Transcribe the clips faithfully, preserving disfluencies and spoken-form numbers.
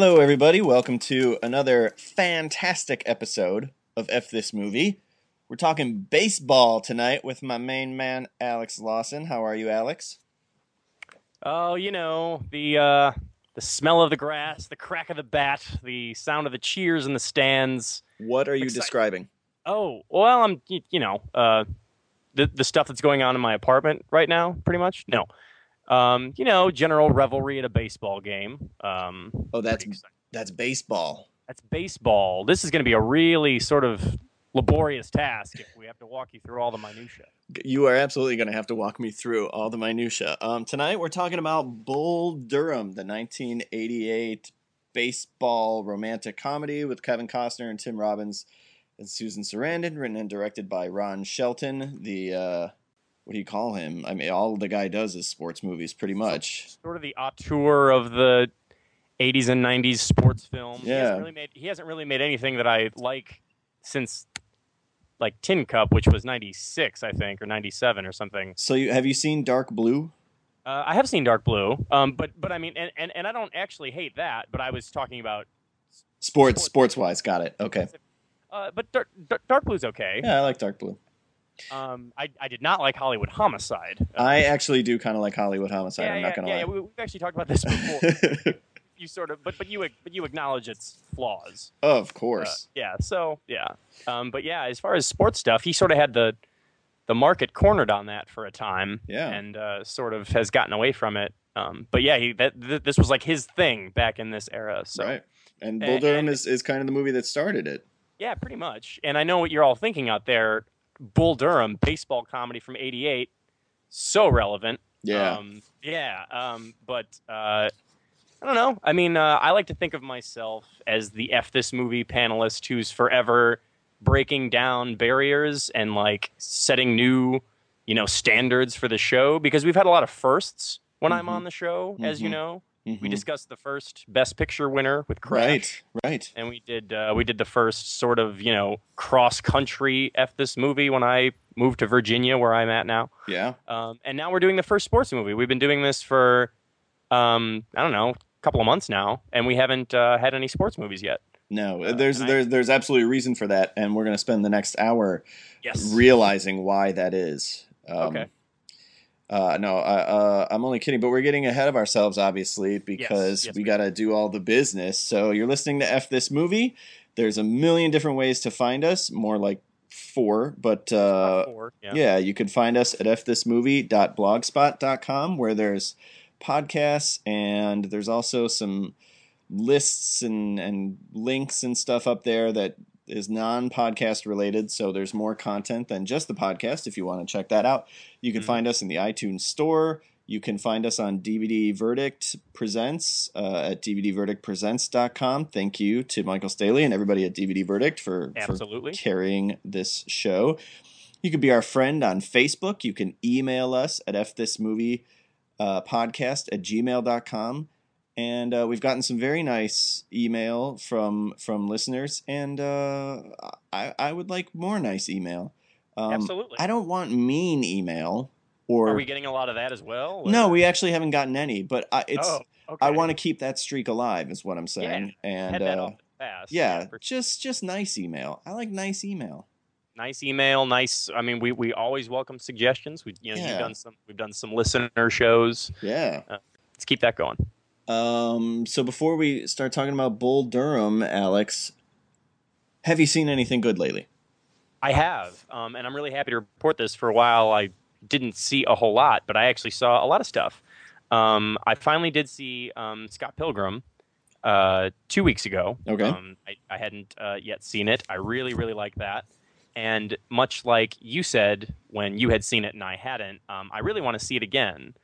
Hello, everybody. Welcome to another fantastic episode of F This Movie. We're talking baseball tonight with my main man, Alex Lawson. How are you, Alex? Oh, you know, the uh, the smell of the grass, the crack of the bat, the sound of the cheers in the stands. What are you Exci- describing? Oh, well, I'm, y- you know, uh, the the stuff that's going on in my apartment right now, pretty much. No, um, you know, general revelry at a baseball game. Um, Oh, that's pretty exciting. that's baseball. That's baseball. This is going to be a really sort of laborious task if we have to walk you through all the minutia. You are absolutely going to have to walk me through all the minutia. Um, tonight we're talking about Bull Durham, the nineteen eighty-eight baseball romantic comedy with Kevin Costner and Tim Robbins and Susan Sarandon, written and directed by Ron Shelton. The uh, what do you call him? I mean, all the guy does is sports movies, pretty much. Sort of the auteur of the eighties and nineties sports film. He Yeah. hasn't really made he hasn't really made anything that I like since like Tin Cup, which was ninety-six, I think, or ninety-seven or something. So, you have you seen Dark Blue? Uh, I have seen Dark Blue, um, but but I mean, and, and, and I don't actually hate that. But I was talking about Sports, Sports. sports wise, got it. Okay. uh, but Dark, Dark, Dark Blue's okay. Yeah, I like Dark Blue. Um, I I did not like Hollywood Homicide. Uh, I actually do kind of like Hollywood Homicide. yeah, I'm yeah, not gonna yeah, lie. yeah, we, we've actually talked about this before. You sort of, but but you but you acknowledge its flaws. Of Uh, course. yeah, so yeah, um, but yeah, as far as sports stuff, he sort of had the the market cornered on that for a time, Yeah. and uh, sort of has gotten away from it. Um, but yeah, he that th- this was like his thing back in this era. So Right. And Bull And- Durham and- is, is kind of the movie that started it. yeah, pretty much. And I know what you're all thinking out there. Bull Durham, baseball comedy from eighty-eight, so relevant. Yeah. Um, yeah. Um, but uh, I don't know. I mean, uh, I like to think of myself as the F This Movie panelist who's forever breaking down barriers and like setting new, you know, standards for the show, because we've had a lot of firsts when I'm Mhm. on the show, as you Mhm. know. We Mhm. discussed the first Best Picture winner with Crash. Right. Right. And we did uh, we did the first sort of, you know, cross country F This Movie when I moved to Virginia, where I'm at now. Yeah. Um, and now we're doing the first sports movie. We've been doing this for um, I don't know, a couple of months now, and we haven't uh, had any sports movies yet. No, Uh, there's and I- there's there's absolutely a reason for that, and we're going to spend the next hour Yes. realizing why that is. Um, Okay. Uh, no, uh, uh, I'm only kidding, but we're getting ahead of ourselves, obviously, because yes, we we got to do all the business. So you're listening to F This Movie. There's a million different ways to find us, more like four, but uh, About four, yeah. yeah, you can find us at f this movie dot blogspot dot com, where there's podcasts, and there's also some lists and, and links and stuff up there that is non-podcast related, so there's more content than just the podcast if you want to check that out. You can Mhm. find us in the iTunes store. You can find us on D V D Verdict Presents uh, at d v d verdict presents dot com. Thank you to Michael Staley and everybody at D V D Verdict for, for Absolutely. carrying this show. You can be our friend on Facebook. You can email us at fthismovie uh, podcast at gmail dot com. And uh, we've gotten some very nice email from from listeners, and uh, I, I would like more nice email. Um, Absolutely. I don't want mean email. Or Are we getting a lot of that as well? or- no, we actually haven't gotten any, but I, it's Oh, okay. I want to keep that streak alive, is what I'm saying. and Head that uh, off fast. yeah, for- just just nice email. I like nice email. nice email, nice. I mean, we, we always welcome suggestions. We you know Yeah. you've done some we've done some listener shows. Yeah. Let's keep that going. Um. So before we start talking about Bull Durham, Alex, have you seen anything good lately? I have, um, and I'm really happy to report this. For a while, I didn't see a whole lot, but I actually saw a lot of stuff. Um, I finally did see um, Scott Pilgrim uh, two weeks ago. Okay. Um, I, I hadn't uh, yet seen it. I really, really liked that. And much like you said when you had seen it and I hadn't, um, I really want to see it again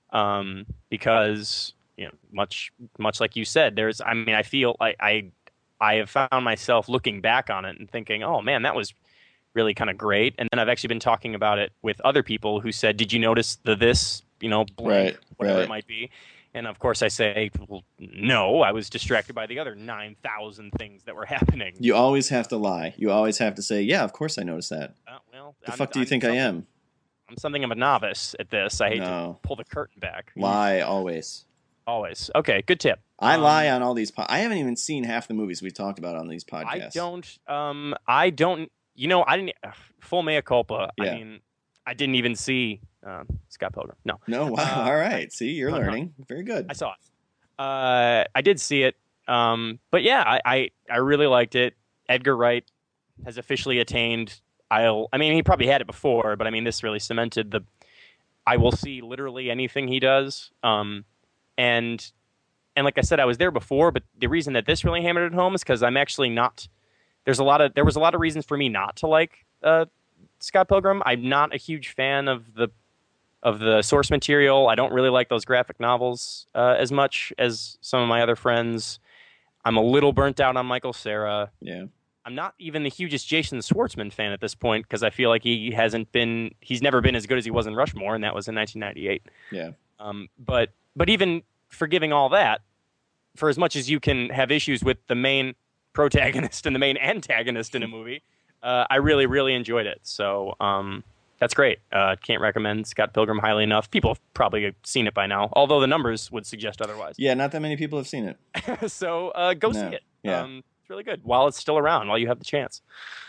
um, because, you know, much much like you said, there's. I mean, I feel I I, I have found myself looking back on it and thinking, oh man, that was really kind of great. And then I've actually been talking about it with other people who said, did you notice the this, you know, blank, Right, whatever right. it might be. And of course I say, well, no, I was distracted by the other nine thousand things that were happening. You always have to lie. You always have to say, yeah, of course I noticed that. Uh, well, The I'm- fuck do you I'm think I something- am? I'm something of a novice at this. I hate No. to pull the curtain back. Lie always. Always. Okay, good tip. I Um, lie on all these. Po- I haven't even seen half the movies we've talked about on these I podcasts. don't. Um, I don't. You know, I didn't. ugh, full mea culpa. I Yeah. mean, I didn't even see uh, Scott Pilgrim. No. No, wow. Uh, All right. See, you're no, no. learning. Very good. I saw it. Uh, I did see it. Um, but yeah, I, I I really liked it. Edgar Wright has officially attained. I'll. I mean, he probably had it before, but I mean, this really cemented the. I will see literally anything he does. Um, and and like I said, I was there before, but the reason that this really hammered it home is because I'm actually not. There's a lot of there was a lot of reasons for me not to like uh, Scott Pilgrim. I'm not a huge fan of the of the source material. I don't really like those graphic novels uh, as much as some of my other friends. I'm a little burnt out on Michael Cera. Yeah. I'm not even the hugest Jason Schwartzman fan at this point because I feel like he hasn't been, he's never been as good as he was in Rushmore, and that was in nineteen ninety-eight. Yeah. Um, but but even forgiving all that, for as much as you can have issues with the main protagonist and the main antagonist in a movie, uh, I really really enjoyed it. So um, that's great. Uh, can't recommend Scott Pilgrim highly enough. People have probably seen it by now, although the numbers would suggest otherwise. Yeah, not that many people have seen it. so uh, go No. see it. Yeah. Um, it's really good while it's still around, while you have the chance.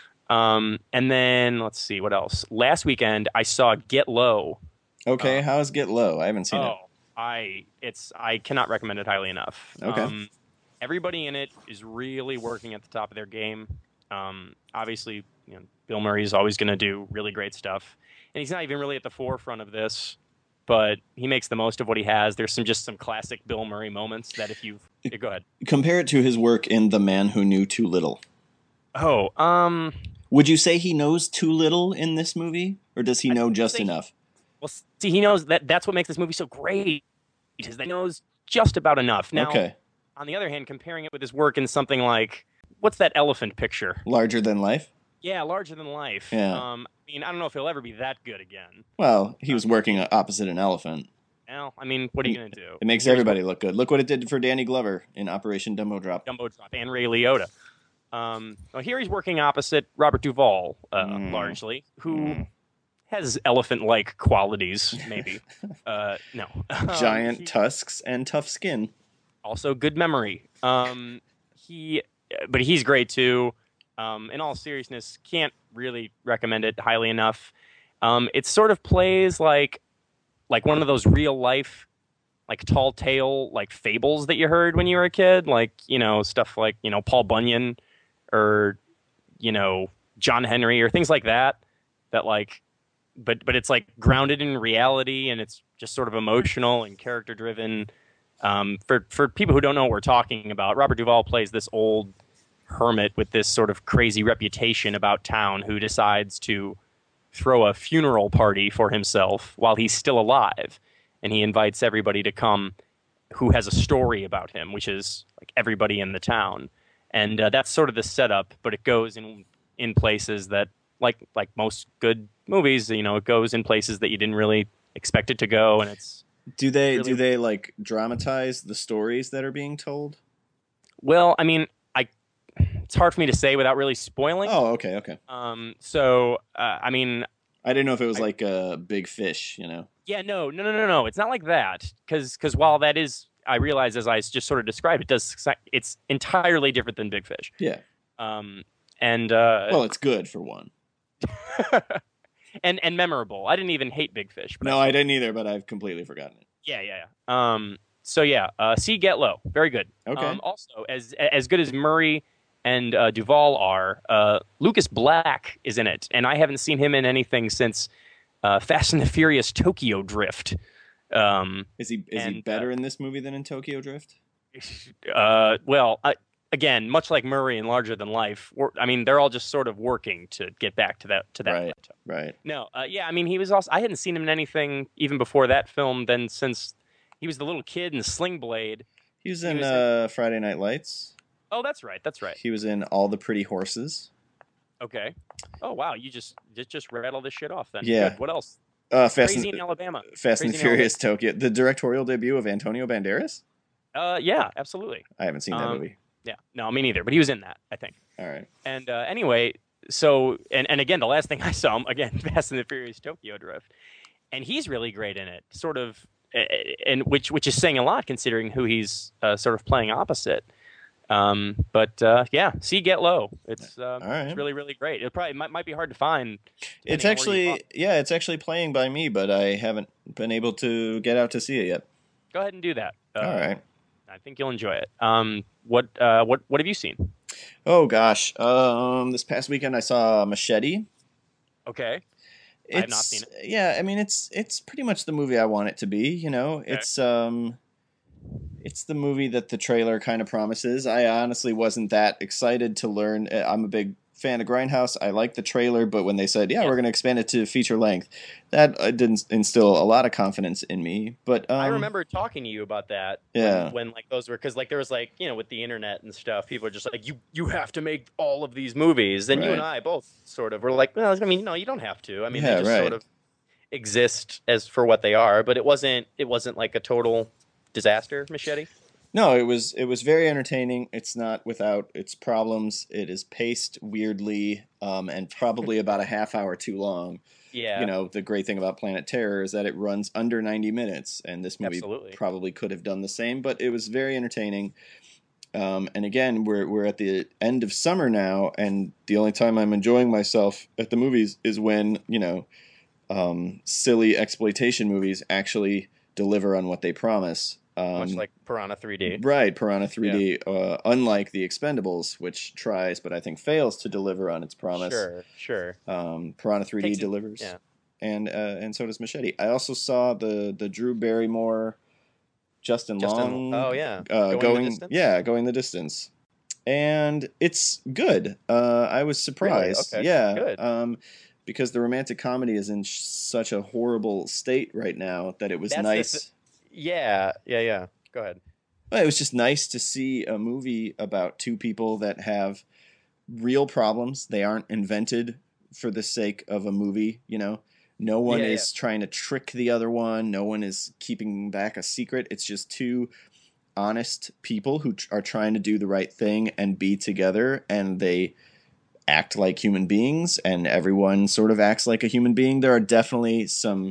Um, and then let's see what else. Last weekend I saw Get Low. Okay, Uh, how's Get Low? I haven't seen oh, I it's I cannot recommend it highly enough. Okay. Um, everybody in it is really working at the top of their game. Um, obviously, you know, Bill Murray is always going to do really great stuff, and he's not even really at the forefront of this, but he makes the most of what he has. There's some just some classic Bill Murray moments that if you've yeah, go ahead. it. Compare it to his work in The Man Who Knew Too Little. Oh, um, Would you say he knows too little in this movie, or does he I know think just he- enough? well, see, he knows that that's what makes this movie so great. Is that he knows just about enough. Now, Okay, on the other hand, comparing it with his work in something like what's that elephant picture? larger than life. Yeah, Larger Than Life. Yeah. Um, I mean, I don't know if he'll ever be that good again. Well, he was working opposite an elephant. Well, I mean, what are you gonna do? It makes Here's everybody look good. Look what it did for Danny Glover in Operation Dumbo Drop. Dumbo Drop and Ray Liotta. Um, well, here he's working opposite Robert Duvall, uh, Mm. largely, who Mm. has elephant-like qualities, maybe. uh, no, Um, Giant he- tusks and tough skin. also good memory. Um, he, but he's great too. Um, in all seriousness, can't really recommend it highly enough. Um, it sort of plays like like one of those real life, like tall tale, like fables that you heard when you were a kid, like you know stuff like you know Paul Bunyan, or you know John Henry, or things like that. That like, but but it's like grounded in reality, and it's just sort of emotional and character driven. Um, for for people who don't know what we're talking about, Robert Duvall plays this old hermit with this sort of crazy reputation about town who decides to throw a funeral party for himself while he's still alive, and he invites everybody to come who has a story about him, which is like everybody in the town, and uh, that's sort of the setup. But it goes in in places that, like like most good movies, you know, it goes in places that you didn't really expect it to go, and it's Do they Really- do they like dramatize the stories that are being told? well, I mean, I it's hard for me to say without really spoiling. Oh, okay, okay. Um, so uh, I mean, I didn't know if it was I- like a Big Fish, you know. yeah, no, no, no, no, no. It's not like that. Because while that is, I realize as I just sort of described, it does. It's entirely different than Big Fish. Yeah. Um, and uh, Well, it's good for one. and and memorable. I didn't even hate Big Fish. But No, I didn't either, but I've completely forgotten it. Yeah, yeah, yeah. Um, so yeah, uh, see Get Low, very good. Okay. Um, also, as as good as Murray and uh, Duvall are, uh, Lucas Black is in it, and I haven't seen him in anything since uh, Fast and the Furious Tokyo Drift. Um, Is he is he and, better in this movie than in Tokyo Drift? uh, well, I, again, much like Murray and Larger Than Life, we're, I mean, they're all just sort of working to get back to that to that Right. plateau. Right. No, uh, yeah, I mean, he was also. I hadn't seen him in anything even before that film. Then since he was the little kid in Sling Blade. He was He in was in- uh, Friday Night Lights. Oh, that's right. That's right. He was in All the Pretty Horses. Okay. Oh wow, you just just just rattle this shit off then. Yeah. Good. What else? Uh, Fast Crazy in and, Alabama. Fast and Crazy in Furious Tokyo. The directorial debut of Antonio Banderas? Uh, yeah, absolutely. I haven't seen that Um, movie. Yeah. No, me neither. But he was in that, I think. All right. And uh, anyway, so and and again, the last thing I saw him again, Fast and the Furious Tokyo Drift, and he's really great in it. Sort of and which which is saying a lot considering who he's uh, sort of playing opposite. Um, but uh, yeah, see Get Low. It's uh, All right. it's really really great. It probably might, might be hard to find. It's Depending on where you are. actually, yeah, it's actually playing by me, but I haven't been able to get out to see it yet. Go ahead and do that. Uh, All right. I think you'll enjoy it. Um, what uh, what what have you seen? Oh gosh. Um, this past weekend I saw Machete. Okay, It's, I have not seen it. Yeah, I mean it's it's pretty much the movie I want it to be. You know, Okay. it's um, it's the movie that the trailer kind of promises. I honestly wasn't that excited to learn. uh, I'm a big fan of Grindhouse. I like the trailer, but when they said, "Yeah, Yeah. we're going to expand it to feature length," that uh, didn't instill a lot of confidence in me. But um, I remember talking to you about that. Yeah. When, when like those were because like there was like you know with the internet and stuff, people are just like you you have to make all of these movies. Then you and Right. I both sort of were like, well, I mean, no, you don't have to. I mean, Yeah, they just right. sort of exist as for what they are. But it wasn't it wasn't like a total disaster, Machete. No, it was it was very entertaining. It's not without its problems. It is paced weirdly, um, and probably about a half hour too long. Yeah. You know, the great thing about Planet Terror is that it runs under ninety minutes, and this movie Absolutely. probably could have done the same, but it was very entertaining. Um, and again, we're we're at the end of summer now, and the only time I'm enjoying myself at the movies is when, you know, um, silly exploitation movies actually deliver on what they promise. Um, Much like Piranha three D. Right, Piranha three D, uh, unlike The Expendables, which tries but I think fails to deliver on its promise. Sure, sure. Um, Piranha three D Takes it- delivers, yeah. and uh, and so does Machete. I also saw the the Drew Barrymore, Justin, Justin- Long. oh, yeah. uh, Going the going, Distance? yeah, going the distance, and it's good. Uh, I was surprised, Okay, yeah, good. um, because the romantic comedy is in sh- such a horrible state right now that it was That's the nice. th- Yeah, yeah, yeah. Go ahead. Well, it was just nice to see a movie about two people that have real problems. They aren't invented for the sake of a movie, you know. No one Yeah, is trying to trick the other one. No one is keeping back a secret. It's just two honest people who tr- are trying to do the right thing and be together, and they act like human beings, and everyone sort of acts like a human being. There are definitely some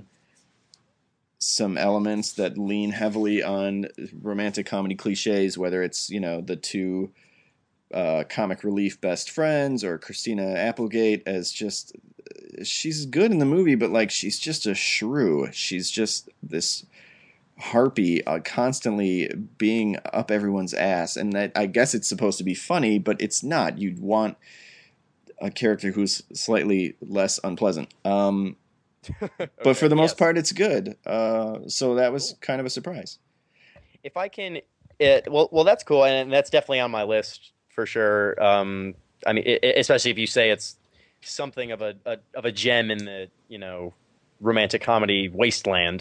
some elements that lean heavily on romantic comedy cliches, whether it's, you know, the two uh, comic relief best friends or Christina Applegate as just, she's good in the movie, but like she's just a shrew. She's just this harpy, uh, constantly being up everyone's ass. And I, I guess it's supposed to be funny, but it's not. You'd want a character who's slightly less unpleasant. Um, But for the most yes. part, it's good. Uh, so that was kind of a surprise. If I can, it, well, well, that's cool, and that's definitely on my list for sure. Um, I mean, i i- especially if you say it's something of a, a of a gem in the you know romantic comedy wasteland.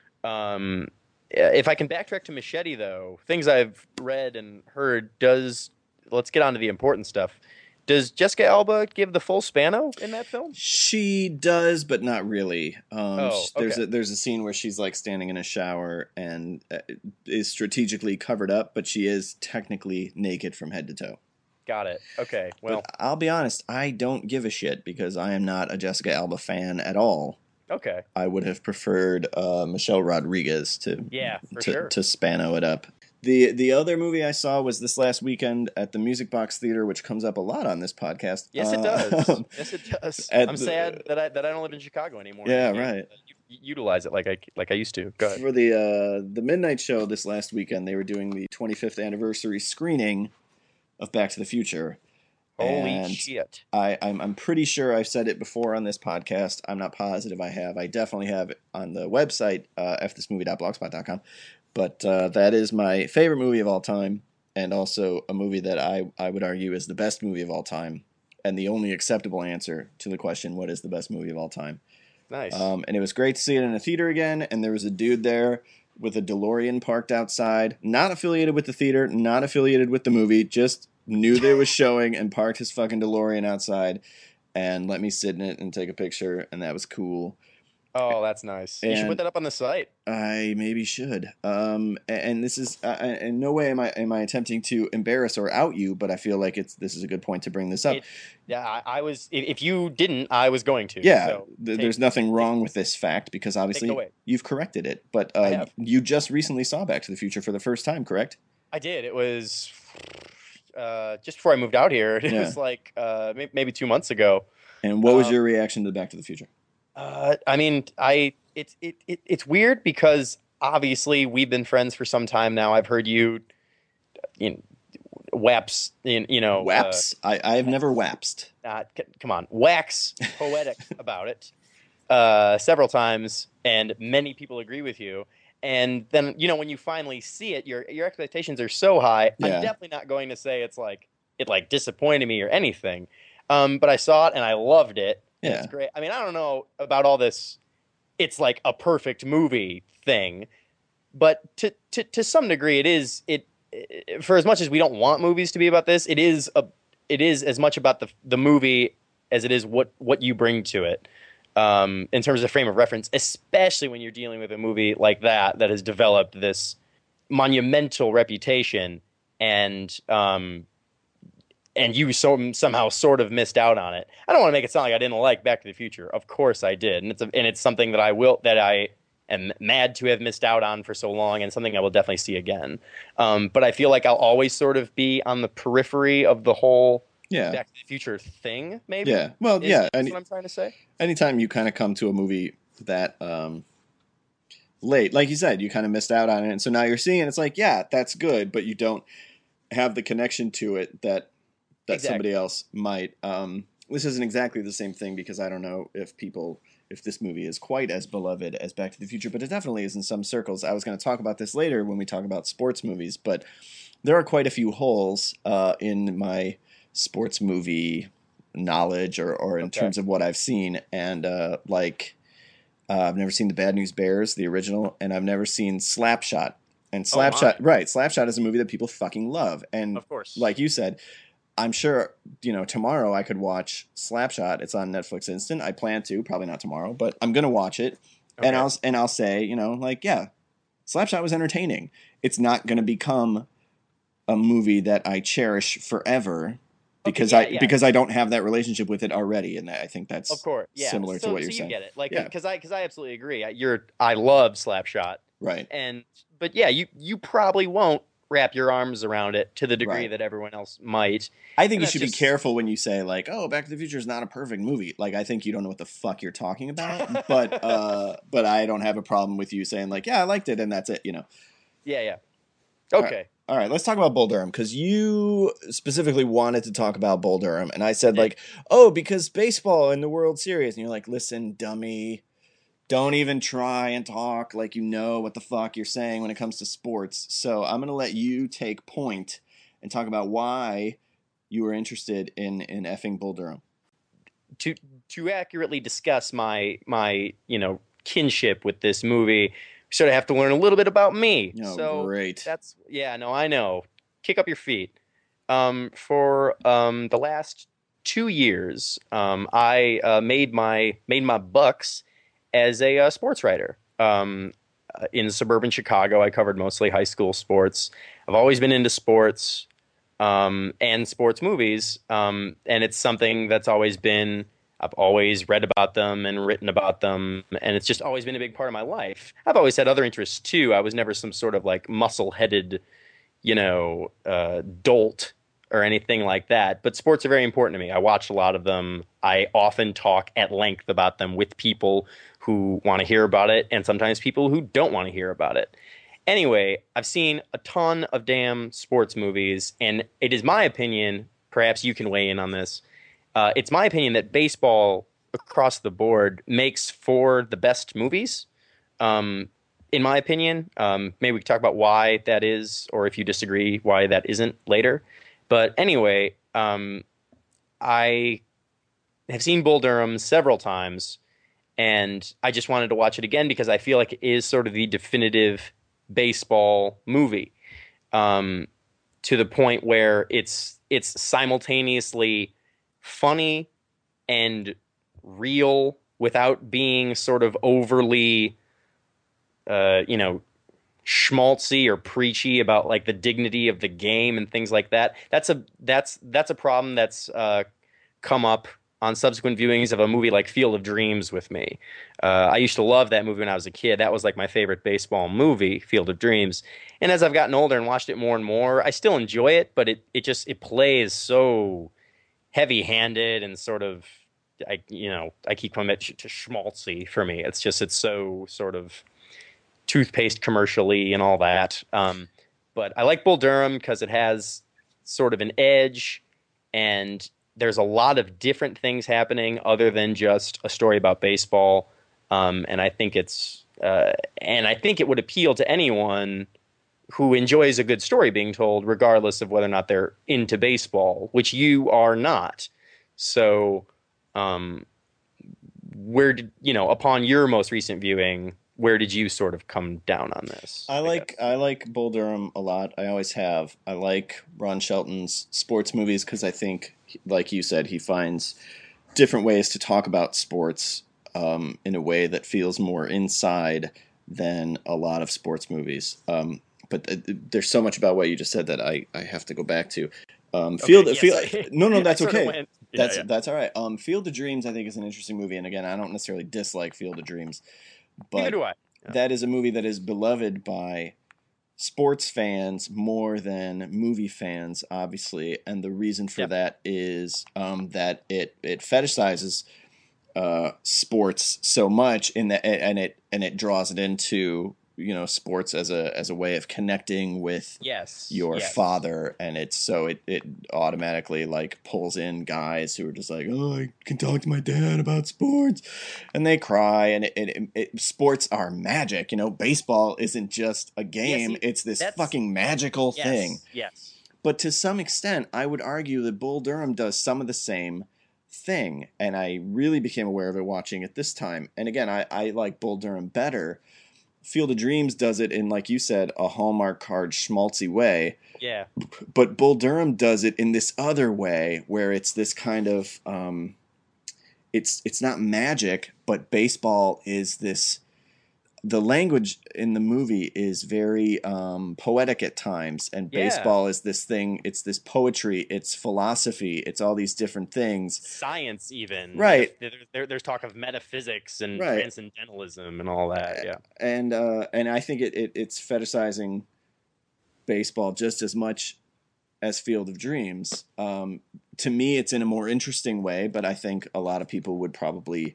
Um, if I can backtrack to Machete, though, things I've read and heard does. Let's get on to the important stuff. Does Jessica Alba give the full Spano in that film? She does, but not really. Um, Oh, sh- there's okay. a there's a scene where she's like standing in a shower and uh, is strategically covered up, but she is technically naked from head to toe. Got it. Okay. Well, But I'll be honest, I don't give a shit because I am not a Jessica Alba fan at all. okay. I would have preferred uh, Michelle Rodriguez to Yeah, for to, sure. to Spano it up. The the other movie I saw was this last weekend at the Music Box Theater, which comes up a lot on this podcast. Yes, it Uh, does. Yes, it does. at I'm the- sad that I that I don't live in Chicago anymore. Yeah, I can't, right. uh, u- utilize it like I like I used to. Go ahead. For the uh, the midnight show this last weekend, they were doing the twenty-fifth anniversary screening of Back to the Future. Holy And shit! I, I'm I'm pretty sure I've said it before on this podcast. I'm not positive I have. I definitely have it on the website, uh, f this movie dot blogspot dot com. But uh, that is my favorite movie of all time, and also a movie that I, I would argue is the best movie of all time, and the only acceptable answer to the question, what is the best movie of all time? Nice. Um, and it was great to see it in a theater again, and there was a dude there with a DeLorean parked outside, not affiliated with the theater, not affiliated with the movie, just knew that it was showing and parked his fucking DeLorean outside and let me sit in it and take a picture, and that was cool. Oh, that's nice. You should put And that up on the site. I maybe should. Um, a- and this is, uh, in no way am I am I attempting to embarrass or out you, but I feel like it's this is a good point to bring this up. It, yeah, I, I was. If if you didn't, I was going to. Yeah, So th- take there's nothing take, wrong with this fact because take it obviously away. you've corrected it. But I uh, have. you just recently saw Back to the Future for the first time, correct? I did. It was uh, just before I moved out here. It Yeah. was like uh, may- maybe two months ago. And what was Um, your reaction to Back to the Future? Uh, I mean, I it's it, it it's weird because obviously we've been friends for some time now. I've heard you, you know, waps, you you know, Waps? I I've never wapsed. Uh, not, c- come on, wax poetic about it uh, several times, and many people agree with you. And then you know when you finally see it, your your expectations are so high. Yeah. I'm definitely not going to say it's like it like disappointed me or anything. Um, but I saw it and I loved it. And Yeah. It's great. I mean, I don't know about all this. It's like a perfect movie thing, but to to to some degree, it is it. For as much as we don't want movies to be about this, it is a it is as much about the the movie as it is what what you bring to it. Um, in terms of frame of reference, especially when you're dealing with a movie like that that has developed this monumental reputation, and um, and you so, somehow sort of missed out on it. I don't want to make it sound like I didn't like Back to the Future. Of course I did, and it's a, and it's something that I will that I am mad to have missed out on for so long, and something I will definitely see again. Um, but I feel like I'll always sort of be on the periphery of the whole Yeah. Back to the Future thing. Maybe. Yeah. Well, Is, yeah. Is Any, what I'm trying to say. anytime you kind of come to a movie that um, late, like you said, you kind of missed out on it, and so now you're seeing it. It's like, yeah, that's good, but you don't have the connection to it that that Exactly. somebody else might. Um, this isn't exactly the same thing because I don't know if people if this movie is quite as beloved as Back to the Future, but it definitely is in some circles. I was going to talk about this later when we talk about sports movies, but there are quite a few holes uh, in my sports movie knowledge or, or in Okay. terms of what I've seen. And uh, like, uh, I've never seen The Bad News Bears, the original, and I've never seen Slapshot. And Oh, my. Slapshot, right? Slapshot is a movie that people fucking love, and Of course. like you said, I'm sure you know tomorrow I could watch Slapshot. It's on Netflix Instant. I plan to, probably not tomorrow, but I'm gonna watch it, and Okay. I'll and I'll say, you know, like yeah, Slapshot was entertaining. It's not gonna become a movie that I cherish forever because yeah, I yeah. because I don't have that relationship with it already, and I think that's Of course, yeah. similar so, to what so you're you saying. get it, like, Yeah. because I because I absolutely agree. I, you're I love Slapshot, Right. and but yeah, you you probably won't wrap your arms around it to the degree Right. that everyone else might. I think And you that's should just- be careful when you say like, "Oh, Back to the Future is not a perfect movie." Like, I think you don't know what the fuck you're talking about. but uh, but I don't have a problem with you saying like, "Yeah, I liked it," and that's it. You know. Yeah, yeah. All Okay. All right, let's talk about Bull Durham because you specifically wanted to talk about Bull Durham, and I said Yeah. like, "Oh, because baseball in the World Series," and you're like, "Listen, dummy, don't even try and talk like you know what the fuck you're saying when it comes to sports." So I'm gonna let you take point and talk about why you were interested in in effing Bull Durham. To to accurately discuss my my you know kinship with this movie, we sort of have to learn a little bit about me. Oh, so great. that's yeah. No, I know. Kick up your feet. Um, for um the last two years, um, I uh, made my made my bucks as a uh, sports writer. Um, uh, in suburban Chicago, I covered mostly high school sports. I've always been into sports um, and sports movies, um, and it's something that's always been. I've always read about them and written about them, and it's just always been a big part of my life. I've always had other interests too. I was never some sort of like muscle-headed, you know, uh, dolt or anything like that. But sports are very important to me. I watch a lot of them. I often talk at length about them with people who want to hear about it, and sometimes people who don't want to hear about it. Anyway, I've seen a ton of damn sports movies, and it is my opinion, perhaps you can weigh in on this, uh, it's my opinion that baseball across the board makes for the best movies. Um, in my opinion, um, maybe we can talk about why that is, or if you disagree, why that isn't later. But anyway, um, I have seen Bull Durham several times, and I just wanted to watch it again because I feel like it is sort of the definitive baseball movie, um, to the point where it's it's simultaneously funny and real without being sort of overly, uh, you know, schmaltzy or preachy about like the dignity of the game and things like that. That's a that's that's a problem that's uh, come up on subsequent viewings of a movie like Field of Dreams with me. Uh, I used to love that movie when I was a kid. That was like my favorite baseball movie, Field of Dreams. And as I've gotten older and watched it more and more, I still enjoy it, but it it just it plays so heavy-handed and sort of I you know I keep coming back to, to schmaltzy for me. It's just it's so sort of toothpaste commercially and all that. Um, but I like Bull Durham because it has sort of an edge, and there's a lot of different things happening other than just a story about baseball. Um, and I think it's uh, and I think it would appeal to anyone who enjoys a good story being told, regardless of whether or not they're into baseball, which you are not. So, um, where did you know? Upon your most recent viewing, where did you sort of come down on this? I I like guess? I like Bull Durham a lot. I always have. I like Ron Shelton's sports movies because I think, like you said, he finds different ways to talk about sports um, in a way that feels more inside than a lot of sports movies. Um, but th- there's so much about what you just said that I, I have to go back to. Um, Field, Okay, Field, yes, I- no, no, I that's sort of okay. went- yeah, That's yeah. that's all right. Um, Field of Dreams, I think, is an interesting movie, and again, I don't necessarily dislike Field of Dreams, Neither but do I. Yeah. that is a movie that is beloved by sports fans more than movie fans, obviously, and the reason for Yep. that is um, that it it fetishizes uh, sports so much in that, and it and it draws it into you know sports as a as a way of connecting with Yes. your yes. father, and it's so it, it automatically like pulls in guys who are just like, oh, I can talk to my dad about sports, and they cry, and it, it, it sports are magic. You know, baseball isn't just a game; see, it's this that's- fucking magical Yes. thing. Yes. But to some extent, I would argue that Bull Durham does some of the same thing, and I really became aware of it watching it this time. And again, I, I like Bull Durham better. Field of Dreams does it in, like you said, a Hallmark card schmaltzy way, Yeah. but Bull Durham does it in this other way where it's this kind of um, it's it's not magic, but baseball is this. The language in the movie is very um, poetic at times, and Yeah. baseball is this thing. It's this poetry. It's philosophy. It's all these different things. Science, even. Right. There, there, there's talk of metaphysics and Right. transcendentalism and all that. Yeah. And uh, and I think it, it it's fetishizing baseball just as much as Field of Dreams. Um, to me, it's in a more interesting way, but I think a lot of people would probably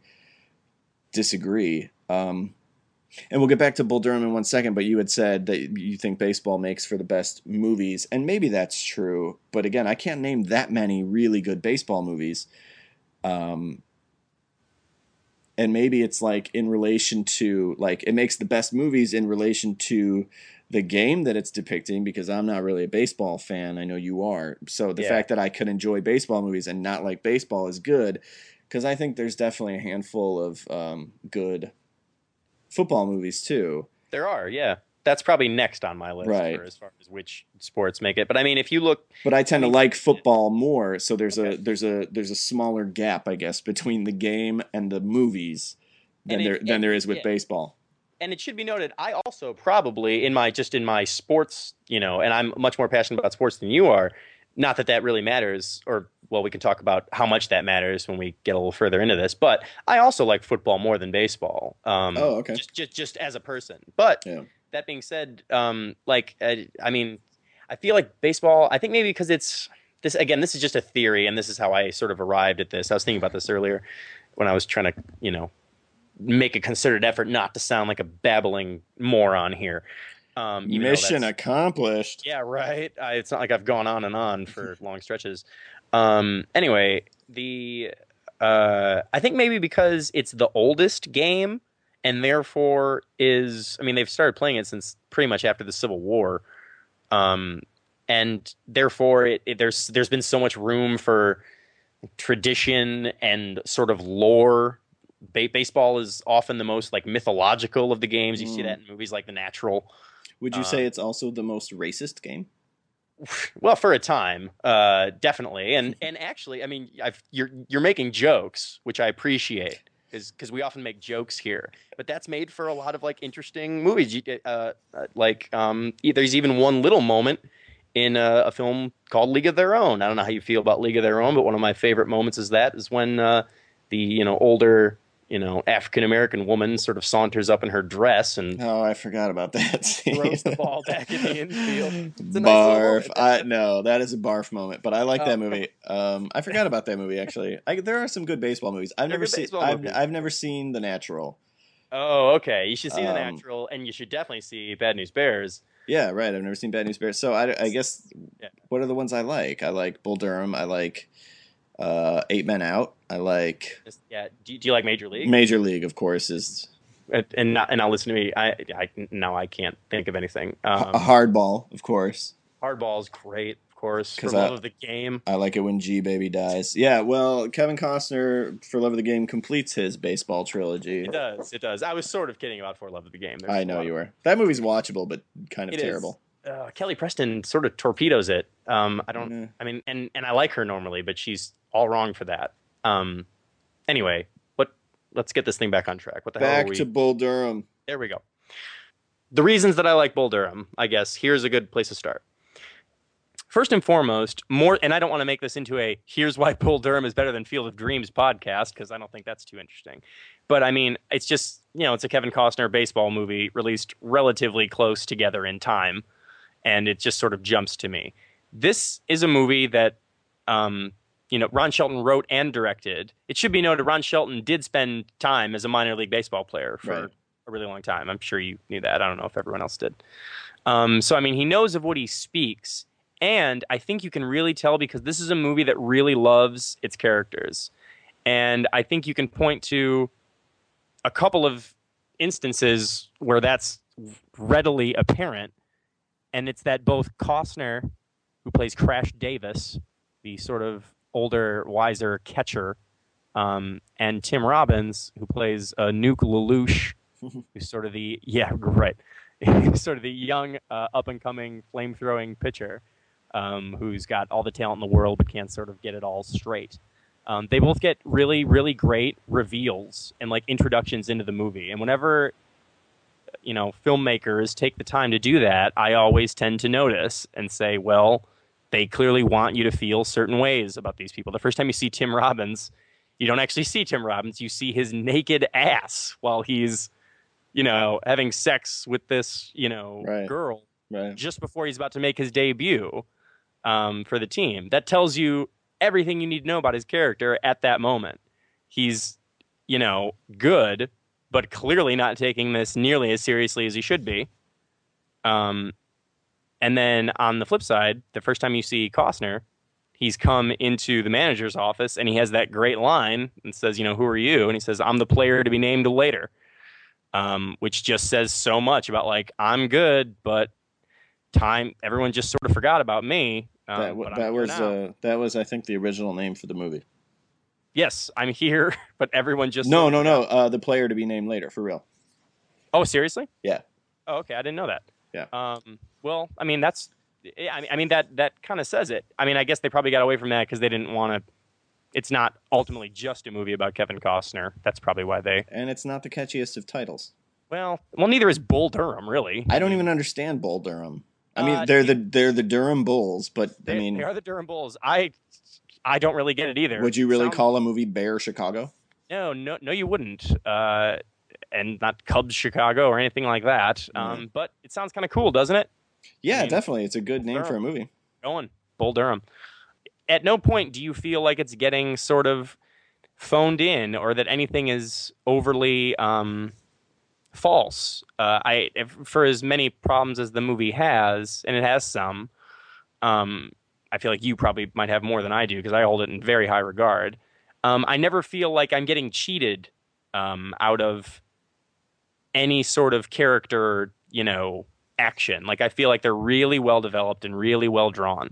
disagree. Um, and we'll get back to Bull Durham in one second, but you had said that you think baseball makes for the best movies, and maybe that's true. But again, I can't name that many really good baseball movies. Um, and maybe it's like in relation to, like, it makes the best movies in relation to the game that it's depicting, because I'm not really a baseball fan. I know you are. So the Yeah. fact that I could enjoy baseball movies and not like baseball is good, because I think there's definitely a handful of um, good football movies too. There are, yeah. That's probably next on my list Right. for as far as which sports make it. But I mean, if you look, But I tend I mean, to like football more, so there's Okay. a there's a there's a smaller gap, I guess, between the game and the movies than And it- there than and- there is with yeah. baseball. and it should be noted, I also probably in my just in my sports, you know, and I'm much more passionate about sports than you are. Not that that really matters, or well, we can talk about how much that matters when we get a little further into this. But I also like football more than baseball. Um, Oh, okay. Just, just, just as a person. But Yeah. that being said, um, like, uh, I mean, I feel like baseball. I think maybe because it's this again. This is just a theory, and this is how I sort of arrived at this. I was thinking about this earlier when I was trying to, you know, make a concerted effort not to sound like a babbling moron here. Um, even though Mission that's- accomplished. yeah, right. I, it's not like I've gone on and on for long stretches. Um, anyway, the uh, I think maybe because it's the oldest game, and therefore is I mean they've started playing it since pretty much after the Civil War, um, and therefore it, it, there's there's been so much room for tradition and sort of lore. Ba- baseball is often the most like mythological of the games. You see Mm. that in movies like The Natural. Would you say Um, it's also the most racist game? Well, for a time, uh, definitely, and and actually, I mean, I've, you're you're making jokes, which I appreciate. because we often make jokes here, but that's made for a lot of like interesting movies. You, uh, uh, like um, there's even one little moment in a, a film called League of Their Own. I don't know how you feel about League of Their Own, but one of my favorite moments is that is when uh, the you know older you know African American woman sort of saunters up in her dress and oh, I forgot about that scene. Throws the ball back in the infield. It's a nice Barf. little I no, that is a barf moment. But I like Oh. that movie. Um, I forgot about that movie actually. I, there are some good baseball movies. I've They're never good seen. baseball I've, movies. I've never seen The Natural. Oh, okay. You should see The Um, Natural, and you should definitely see Bad News Bears. Yeah, right. I've never seen Bad News Bears. So I, I guess Yeah. what are the ones I like? I like Bull Durham. I like uh, Eight Men Out. I like Just- yeah. Do, do you like Major League? Major League. Of course, is and and, not, and now listen to me. I, I now I can't think of anything. a Um, Hardball. Of course, Hardball's great, of course. For 'Cause love I- of the game. I like it when G Baby dies. Yeah. Well, Kevin Costner for Love of the Game completes his baseball trilogy. It does. It does. I was sort of kidding about For Love of the Game. There's I a know lot you of- were. That movie's watchable, but kind of It is. terrible. Uh, Kelly Preston sort of torpedoes it. Um, I don't. Yeah. I mean, and and I like her normally, but she's all wrong for that. Um, anyway, what? Let's get this thing back on track. What the hell Back are we? to Bull Durham. There we go. The reasons that I like Bull Durham, I guess, here's a good place to start. First and foremost, more, and I don't want to make this into a here's why Bull Durham is better than Field of Dreams podcast, because I don't think that's too interesting. But I mean, it's just, you know, it's a Kevin Costner baseball movie released relatively close together in time, and it just sort of jumps to me. This is a movie that, um, you know, Ron Shelton wrote and directed. It should be noted Ron Shelton did spend time as a minor league baseball player for Right. a really long time. I'm sure you knew that. I don't know if everyone else did. Um, so, I mean, he knows of what he speaks. And I think you can really tell because this is a movie that really loves its characters. And I think you can point to a couple of instances where that's readily apparent. And it's that both Costner, who plays Crash Davis, the sort of older, wiser catcher, um, and Tim Robbins, who plays uh, Nuke Lelouch, who's sort of the, yeah, right, sort of the young, uh, up-and-coming, flame-throwing pitcher. Um, who's got all the talent in the world but can't sort of get it all straight. Um, they both get really, really great reveals and like introductions into the movie. And whenever, you know, filmmakers take the time to do that, I always tend to notice and say, well, they clearly want you to feel certain ways about these people. The first time you see Tim Robbins, you don't actually see Tim Robbins. You see his naked ass while he's, you know, having sex with this, you know, Right. girl Right. just before he's about to make his debut. Um, for the team. That tells you everything you need to know about his character at that moment. He's, you know, good, but clearly not taking this nearly as seriously as he should be. Um, and then on the flip side, the first time you see Costner, he's come into the manager's office and he has that great line and says, you know, who are you? And he says, I'm the player to be named later. Um, which just says so much about like, I'm good, but time, everyone just sort of forgot about me. Um, That, but w- I'm that here was now. uh, that was I think the original name for the movie. Yes, I'm here, but everyone just No, sort no, of no. forgot. Uh, the player to be named later, for real. Oh, seriously? Yeah. Oh, okay. I didn't know that. Yeah. Um. Well, I mean, that's. I mean, I mean that that kind of says it. I mean, I guess they probably got away from that because they didn't want to. It's not ultimately just a movie about Kevin Costner. That's probably why they. And it's not the catchiest of titles. Well, well, neither is Bull Durham, really. I don't even understand Bull Durham. I mean, Uh, they're the they're the Durham Bulls, but They, I mean, they are the Durham Bulls. I, I don't really get it either. would you really Sounds- call a movie Bear Chicago? No, no, no, you wouldn't. Uh, and not Cubs Chicago or anything like that. Um, but it sounds kind of cool, doesn't it? Yeah, I mean, definitely. It's a good name Durham. for a movie. Going Bull Durham. At no point do you feel like it's getting sort of phoned in or that anything is overly um, false. Uh, I if, for as many problems as the movie has, and it has some. Um, I feel like you probably might have more than I do because I hold it in very high regard. Um, I never feel like I'm getting cheated um, out of any sort of character, you know, action. Like I feel like they're really well developed and really well drawn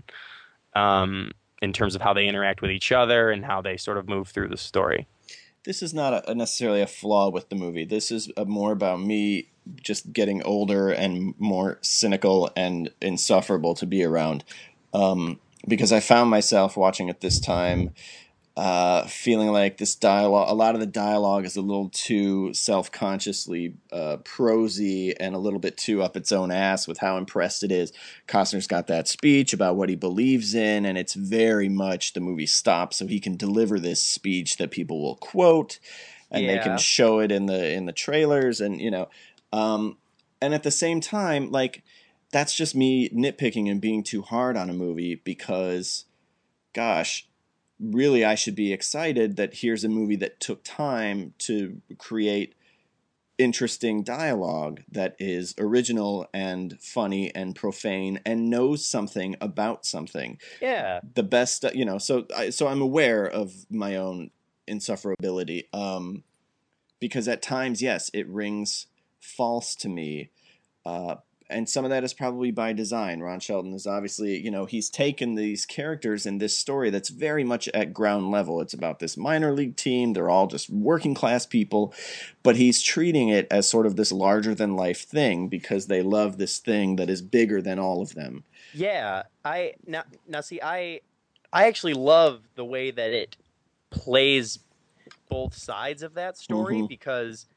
um, in terms of how they interact with each other and how they sort of move through the story. This is not a, necessarily a flaw with the movie. This is a, more about me just getting older and more cynical and insufferable to be around. Um, because I found myself watching at this time uh, feeling like this dialogue, a lot of the dialogue is a little too self-consciously uh, prosy and a little bit too up its own ass with how impressed it is. Costner's got that speech about what he believes in, and it's very much the movie stops so he can deliver this speech that people will quote, and they can Yeah. show it in the in the trailers, and you know, um, and at the same time, like that's just me nitpicking and being too hard on a movie because, gosh, really I should be excited that here's a movie that took time to create interesting dialogue that is original and funny and profane and knows something about something. Yeah. The best, you know, so I, so I'm aware of my own insufferability, um, because at times, yes, it rings false to me. Uh, and some of that is probably by design. Ron Shelton is obviously, you know, he's taken these characters in this story that's very much at ground level. It's about this minor league team. They're all just working class people, but he's treating it as sort of this larger than life thing because they love this thing that is bigger than all of them. Yeah. I now now see I I actually love the way that it plays both sides of that story Mm-hmm. because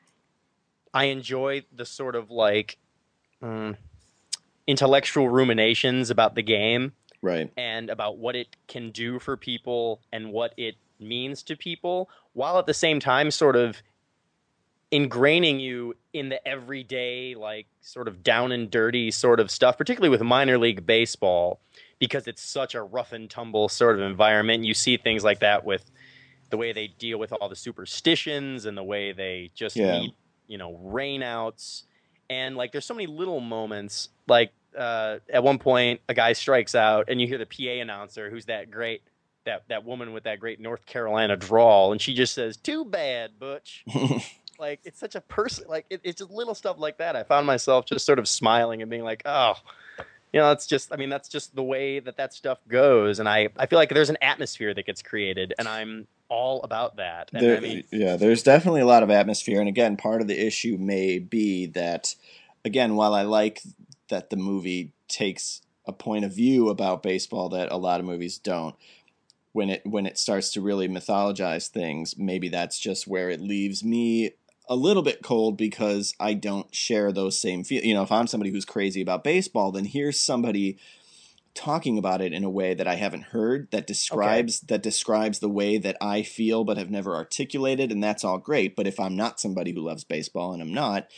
I enjoy the sort of like mm, intellectual ruminations about the game Right. and about what it can do for people and what it means to people, while at the same time sort of ingraining you in the everyday, like sort of down and dirty sort of stuff, particularly with minor league baseball, because it's such a rough and tumble sort of environment. You see things like that with the way they deal with all the superstitions and the way they just Yeah. meet, you know, rainouts. And like, there's so many little moments. Like uh, at one point, a guy strikes out, and you hear the P A announcer, who's that great, that that woman with that great North Carolina drawl, and she just says, "Too bad, Butch." Like it's such a person. Like it, it's just little stuff like that. I found myself just sort of smiling and being like, "Oh, you know, it's just, I mean, that's just the way that that stuff goes." And I, I feel like there's an atmosphere that gets created, and I'm all about that. And I There, mean, yeah, there's definitely a lot of atmosphere, and again, part of the issue may be that, again, while I like that the movie takes a point of view about baseball that a lot of movies don't, when it when it starts to really mythologize things, maybe that's just where it leaves me a little bit cold because I don't share those same feel. You know, if I'm somebody who's crazy about baseball, then here's somebody talking about it in a way that I haven't heard that okay, describes that describes the way that I feel but have never articulated, and that's all great. But if I'm not somebody who loves baseball, and I'm not,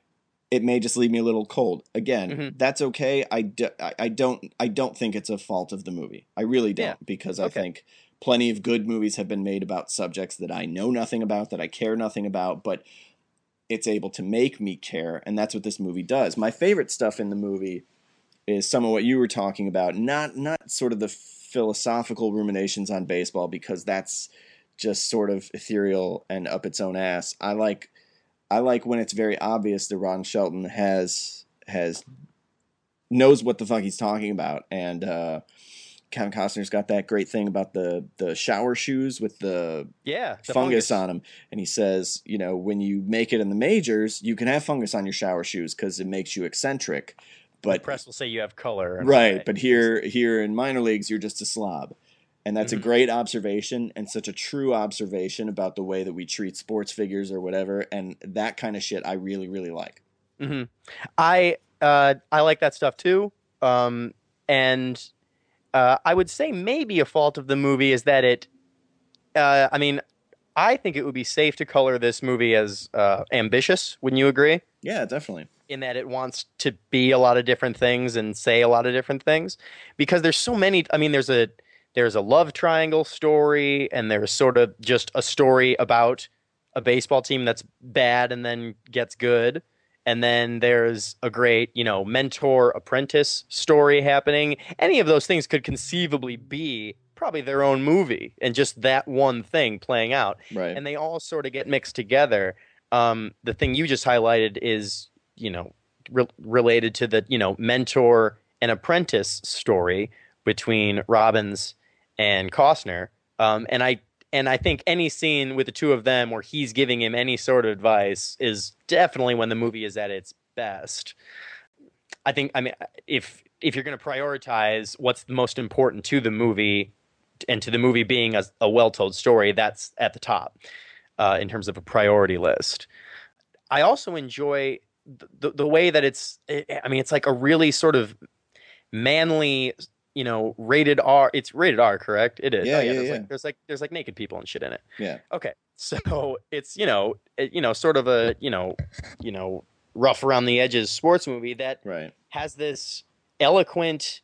it may just leave me a little cold. Again, hmm, that's okay. I, do, I, I don't I don't think it's a fault of the movie. I really yeah, don't, because I okay, think plenty of good movies have been made about subjects that I know nothing about, that I care nothing about, but it's able to make me care, and that's what this movie does. My favorite stuff in the movie is some of what you were talking about, not not sort of the philosophical ruminations on baseball, because that's just sort of ethereal and up its own ass. I like I like when it's very obvious that Ron Shelton has has knows what the fuck he's talking about, and uh, Kevin Costner's got that great thing about the the shower shoes with the yeah, the fungus fungus. on them, and he says, you know, when you make it in the majors, you can have fungus on your shower shoes because it makes you eccentric, The but press will say you have color and all right, that. but here here in minor leagues, you're just a slob. And that's a Hmm. great observation, and such a true observation about the way that we treat sports figures or whatever. And that kind of shit I really, really like. Hmm. I, uh, I like that stuff too. Um, and uh, I would say maybe a fault of the movie is that it. Uh, I mean, I think it would be safe to color this movie as uh, ambitious. Wouldn't you agree? Yeah, definitely. In that it wants to be a lot of different things and say a lot of different things, because there's so many. I mean, there's a there's a love triangle story, and there's sort of just a story about a baseball team that's bad and then gets good. And then there's a great, you know, mentor apprentice story happening. Any of those things could conceivably be probably their own movie and just that one thing playing out. Right. And they all sort of get mixed together. Um, the thing you just highlighted is, you know, re- related to the, you know, mentor and apprentice story between Robbins and Costner. Um, and I and I think any scene with the two of them where he's giving him any sort of advice is definitely when the movie is at its best. I think, I mean, if if you're going to prioritize what's the most important to the movie, and and to the movie being a, a well-told story, that's at the top uh, in terms of a priority list. I also enjoy the, the way that it's, I mean, it's like a really sort of manly, you know, rated R. It's rated R, correct? It is. Yeah, Oh yeah, yeah, there's yeah. like there's like there's like naked people and shit in it. Yeah. Okay. So it's, you know, it, you know, sort of a, you know, you know, rough around the edges sports movie that Right. has this eloquent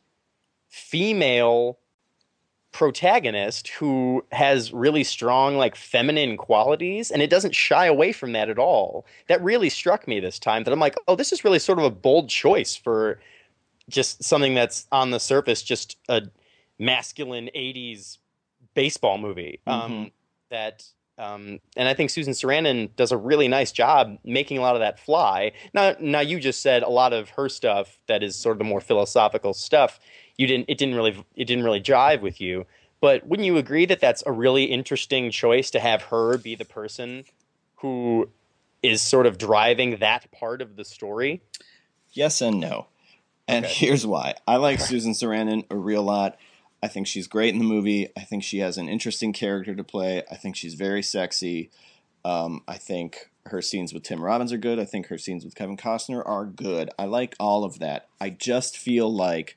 female protagonist who has really strong like feminine qualities, and it doesn't shy away from that at all. That really struck me this time, that I'm like, oh, this is really sort of a bold choice for just something that's on the surface just a masculine eighties baseball movie. Mm-hmm. Um, that um, and I think Susan Sarandon does a really nice job making a lot of that fly. Now, now you just said a lot of her stuff that is sort of the more philosophical stuff. You didn't. It didn't really. It didn't really jive with you. But wouldn't you agree that that's a really interesting choice to have her be the person who is sort of driving that part of the story? Yes and no. And Okay. here's why. I like Susan Sarandon a real lot. I think she's great in the movie. I think she has an interesting character to play. I think she's very sexy. Um, I think her scenes with Tim Robbins are good. I think her scenes with Kevin Costner are good. I like all of that. I just feel like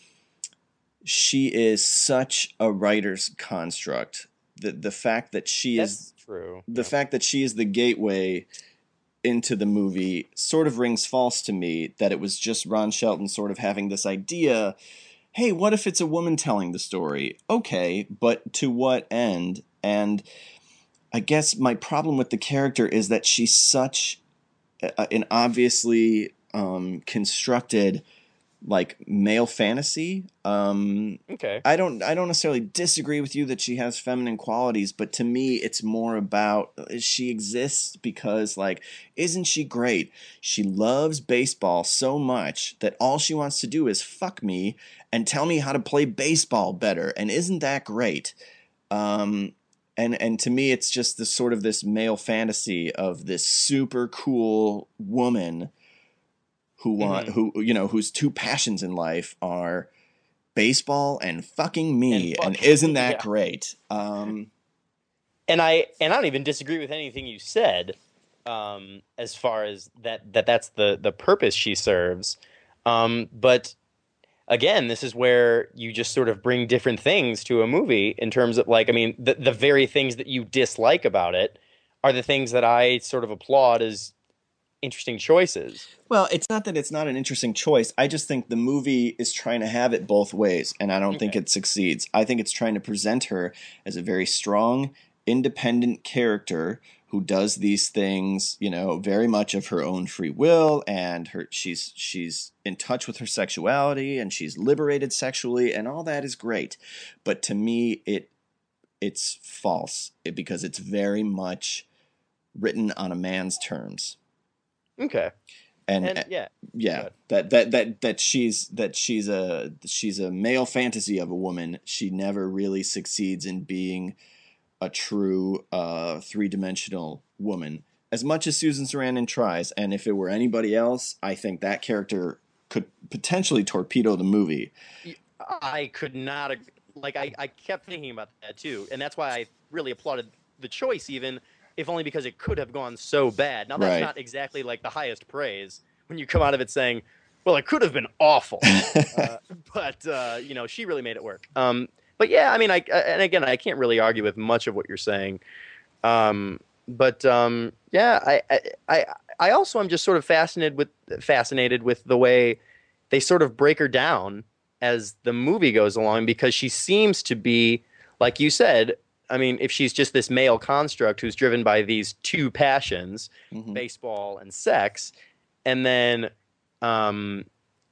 she is such a writer's construct. The the fact that she That's is true. the Yeah. fact that she is the gateway into the movie sort of rings false to me, that it was just Ron Shelton sort of having this idea, hey, what if it's a woman telling the story? Okay, but to what end? And I guess my problem with the character is that she's such a, an obviously um, constructed like male fantasy. Um, Okay. I don't I don't necessarily disagree with you that she has feminine qualities, but to me it's more about she exists because, like, isn't she great? She loves baseball so much that all she wants to do is fuck me and tell me how to play baseball better. And isn't that great? Um, and and to me it's just this sort of this male fantasy of this super cool woman who want Mhm. who you know whose two passions in life are baseball and fucking me, And and, fucking isn't me, that yeah. great? Um, And I and I don't even disagree with anything you said, um, as far as that that that's the the purpose she serves. Um, but again, this is where you just sort of bring different things to a movie in terms of, like, I mean, the the very things that you dislike about it are the things that I sort of applaud as interesting choices. well, it's not that it's not an interesting choice. I just think the movie is trying to have it both ways, and I don't think Okay. it succeeds. I think it's trying to present her as a very strong, independent character who does these things, you know, very much of her own free will, and her she's she's in touch with her sexuality, and she's liberated sexually, and all that is great. But to me, it it's false, it, because it's very much written on a man's terms. Okay. And And uh, yeah. yeah, Good. that that that that she's that she's a she's a male fantasy of a woman. She never really succeeds in being a true uh, three-dimensional woman, as much as Susan Sarandon tries. And if it were anybody else, I think that character could potentially torpedo the movie. I could not ag- like I, I kept thinking about that too, and that's why I really applauded the choice, even if only because it could have gone so bad. Now that's Right. not exactly like the highest praise when you come out of it saying, "Well, it could have been awful," uh, but uh, you know, she really made it work. Um, but yeah, I mean, I and again, I can't really argue with much of what you're saying. Um, but um, yeah, I, I I I also am just sort of fascinated with fascinated with the way they sort of break her down as the movie goes along, because she seems to be, like you said, I mean, if she's just this male construct who's driven by these two passions, Mhm. baseball and sex, and then um,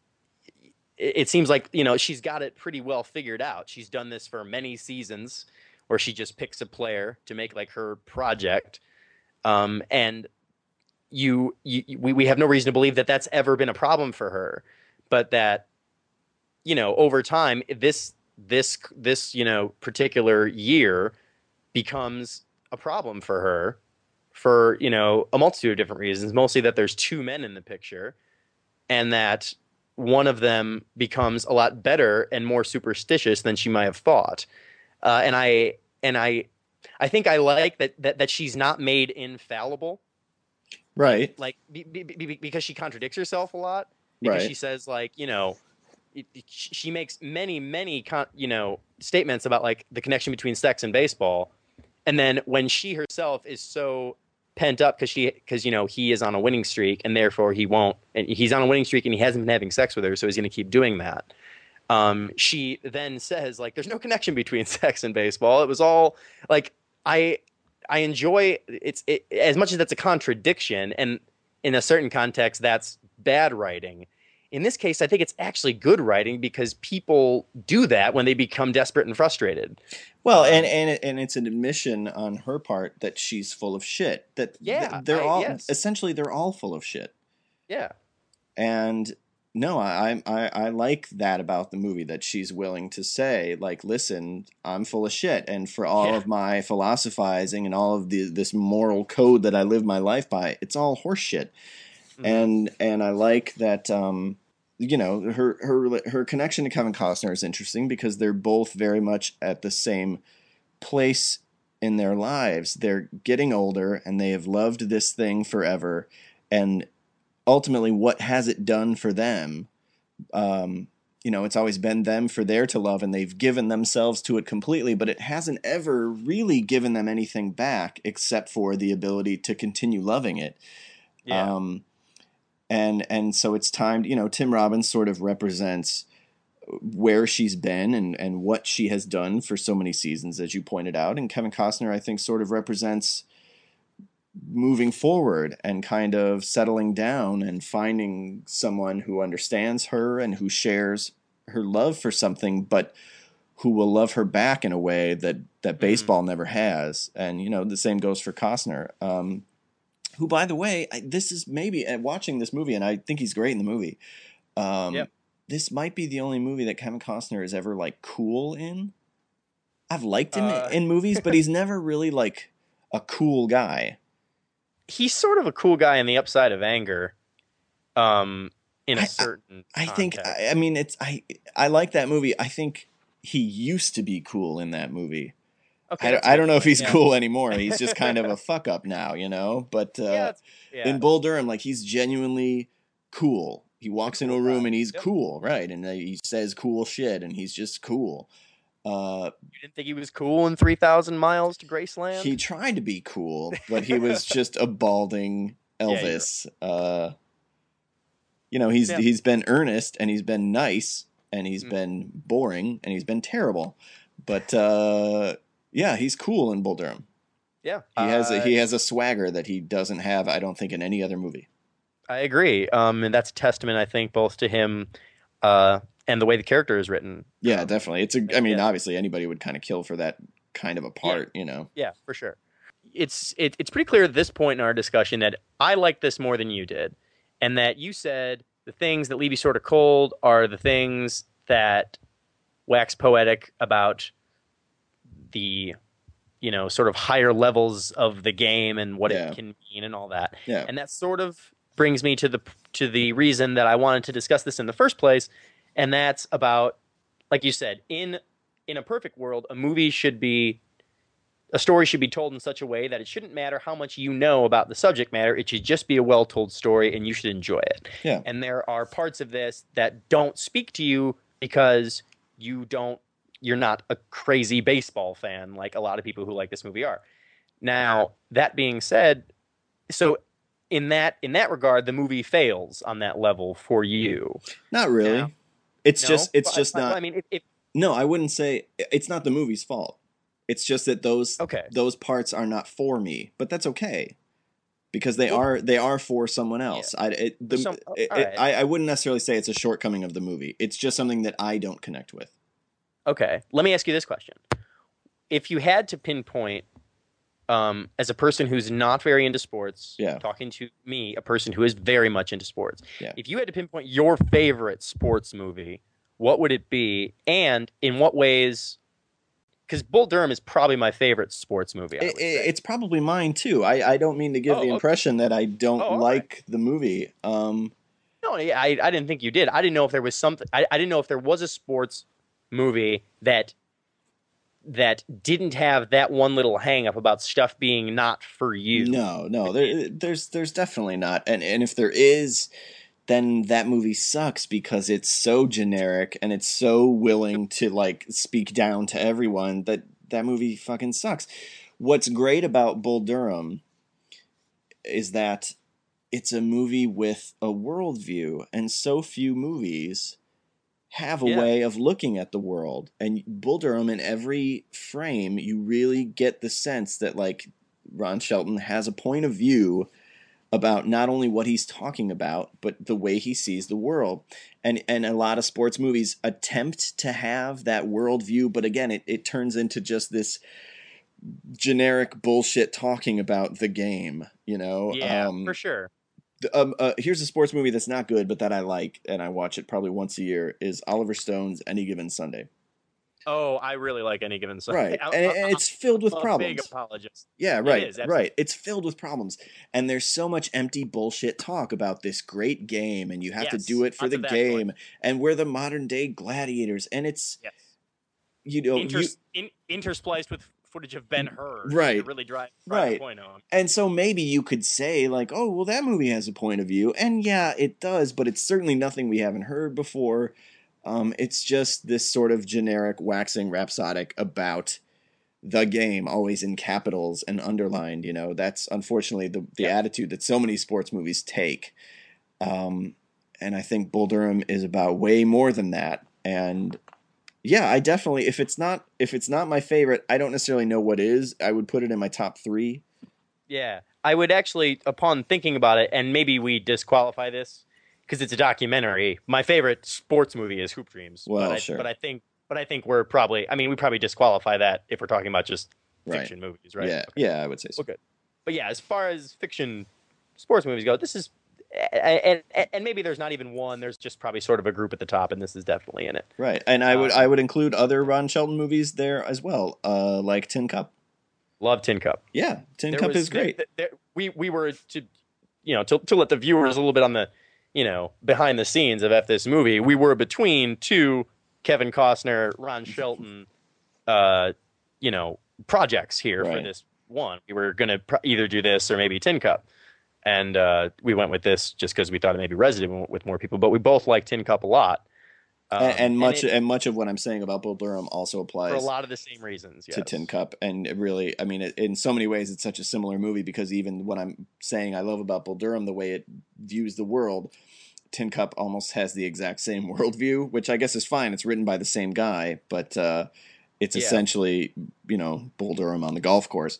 it, it seems like, you know, she's got it pretty well figured out. She's done this for many seasons where she just picks a player to make like her project. Um, and you, you we, we have no reason to believe that that's ever been a problem for her, but that, you know, over time, this this this you know particular year becomes a problem for her for, you know, a multitude of different reasons. Mostly that there's two men in the picture, and that one of them becomes a lot better and more superstitious than she might have thought. uh, and I and I I think I like that that that she's not made infallible. Right. Like, like be, be, be, because she contradicts herself a lot. Because Right. she says, like, you know, it, it, she makes many many con- you know statements about like the connection between sex and baseball, and then when she herself is so pent up because she because you know he is on a winning streak and therefore he won't and he's on a winning streak and he hasn't been having sex with her, so he's going to keep doing that. Um, she then says like, "There's no connection between sex and baseball. It was all like I I enjoy it's it, as much as that's a contradiction, and in a certain context that's bad writing. In this case, I think it's actually good writing because people do that when they become desperate and frustrated. Well, Um, and and and it's an admission on her part that she's full of shit. That th- yeah, they're I, all yes, essentially they're all full of shit. yeah, And no, I, I I like that about the movie, that she's willing to say, like, listen, I'm full of shit, and for all yeah, of my philosophizing and all of the this moral code that I live my life by, it's all horseshit. hmm And and I like that. Um, you know, her her her connection to Kevin Costner is interesting because they're both very much at the same place in their lives. They're getting older and they have loved this thing forever, and ultimately, what has it done for them? Um, you know, it's always been them for their to love, and they've given themselves to it completely, but it hasn't ever really given them anything back except for the ability to continue loving it. yeah. Um, and and so it's time. You know, Tim Robbins sort of represents where she's been and and what she has done for so many seasons, as you pointed out, and Kevin Costner, I think, sort of represents moving forward and kind of settling down and finding someone who understands her and who shares her love for something, but who will love her back in a way that that hmm baseball never has. And you know, the same goes for Costner, um, who, by the way, I, this is maybe uh, watching this movie, and I think he's great in the movie. Um, Yep. this might be the only movie that Kevin Costner is ever like cool in. I've liked him Uh, in movies, but he's never really like a cool guy. he's sort of a cool guy in the upside of anger, um, in a I, certain I think context. I, I mean it's I I like that movie. I think he used to be cool in that movie. Okay, I, don't- that's a I good don't know if point. he's Yeah, cool anymore. He's just kind of a fuck up now, you know. But yeah, uh, that's, yeah. in Bull Durham, like he's genuinely cool. He He's a walks into cool a room guy. and he's Yep. cool, right? And uh, he says cool shit, and he's just cool. Uh, You didn't think he was cool in three thousand Miles to he Graceland? tried to be cool, but he was just a balding Yeah, you're right. Elvis. Uh, you know, he's Yeah. he's been earnest and he's been nice and he's Mhm. been boring and he's been terrible, but uh, yeah, he's cool in Bull Durham. Yeah. He has a Uh, he has a swagger that he doesn't have, I don't think, in any other movie. I agree. Um, and that's a testament, I think, both to him, uh, and the way the character is written. Yeah, Um, definitely. It's a. like, I mean, yeah, obviously, anybody would kind of kill for that kind of a yeah, part, you know. yeah, for sure. It's it, it's pretty clear at this point in our discussion that I like this more than you did, and that you said the things that leave you sort of cold are the things that wax poetic about the you know sort of higher levels of the game and what it Yeah, can mean and all that. yeah. And that sort of brings me to the to the reason that I wanted to discuss this in the first place, and that's about, like you said, in in a perfect world, a movie should be a story should be told in such a way that it shouldn't matter how much you know about the subject matter. It should just be a well told story and you should enjoy it. Yeah. And there are parts of this that don't speak to you because you don't, you're not a crazy baseball fan like a lot of people who like this movie are. Now, that being said, so in that in that regard, the movie fails on that level for you. Not Now, really. It's just no, it's well, just I, well, not. I mean, if, if No, I wouldn't say it's not the movie's fault. It's just that those okay, those parts are not for me, but that's okay because they well, are they are for someone yeah, else. I it, for the some, all it, it, right. I I wouldn't necessarily say it's a shortcoming of the movie. It's just something that I don't connect with. Okay, let me ask you this question: if you had to pinpoint, um, as a person who's not very into sports, Yeah, talking to me, a person who is very much into sports, yeah. if you had to pinpoint your favorite sports movie, what would it be, and in what ways? Because Bull Durham is probably my favorite sports movie. I It, would it, say. it's probably mine too. I, I don't mean to give the Oh, okay. impression that I Oh, don't all right. like the movie. Um, No, yeah, I, I didn't think you did. I didn't know if there was something. I, I didn't know if there was a sports movie that that didn't have that one little hang up about stuff being not for you. No, no, there, there's there's definitely not, and and if there is, then that movie sucks because it's so generic and it's so willing to like speak down to everyone that that movie fucking sucks. What's great about Bull Durham is that it's a movie with a worldview, and so few movies have a Yeah. way of looking at the world. And Bull Durham, in every frame, you really get the sense that like Ron Shelton has a point of view about not only what he's talking about, but the way he sees the world. And and a lot of sports movies attempt to have that worldview, but again, it, it turns into just this generic bullshit talking about the game, you know? Yeah, um, for sure. Um, uh, here's a sports movie that's not good, but that I like, and I watch it probably once a year, is Oliver Stone's Any Given Sunday. Oh, I really like Any Given Sunday. Right. I, And, and it's filled with I'm a problems. big apologist. Yeah, It right, is, absolutely. right. It's filled with problems. And there's so much empty bullshit talk about this great game, and you have to Yes, do it for lots the of that going. game, and we're the modern day gladiators. And it's, Yes. you know, Inter- you, in, interspliced with footage of Ben Hur. Right. To really drive, drive Right. the point home. and so maybe you could say, like, oh, well, that movie has a point of view. And yeah, it does, but it's certainly nothing we haven't heard before. Um, it's just this sort of generic waxing rhapsodic about the game, always in capitals and underlined. You know, that's unfortunately the, the Yeah. attitude that so many sports movies take. Um, and I think Bull Durham is about way more than that. And yeah, I definitely, if it's not if it's not my favorite, I don't necessarily know what is. I would put it in my top three. Yeah. I would actually, upon thinking about it, and maybe we disqualify this because it's a documentary. My favorite sports movie is Hoop Dreams. Well, but I, sure. But I think, but I think we're probably. I mean, we probably disqualify that if we're talking about just Right. fiction movies, right? Yeah, Okay. yeah, I would say so. Okay. But yeah, as far as fiction sports movies go, this is, and and maybe there's not even one. There's just probably sort of a group at the top, and this is definitely in it. Right, and I would Um, I would include other Ron Shelton movies there as well, uh, like Tin Cup. Love Tin Cup. Yeah, Tin There Cup was- is great. there- there- we we were to, you know, to to let the viewers a little bit on the, you know, behind the scenes of F this movie. We were between two Kevin Costner, Ron Shelton, uh, you know, projects here for Right. this one. We were gonna pr- either do this or maybe Tin Cup, and uh, we went with this just because we thought it maybe resonated with more people. But we both like Tin Cup a lot, um, and, and much it- and much of what I'm saying about Bull Durham also for a applies lot of the same reasons. Yes. to Tin Cup. And it really, I mean, it, in so many ways, it's such a similar movie because even what I'm saying I love about Bull Durham, the way it views the world, Tin Cup almost has the exact same worldview, which I guess is fine. It's written by the same guy, but uh, it's Yeah. essentially, you know, Bull Durham on the golf course.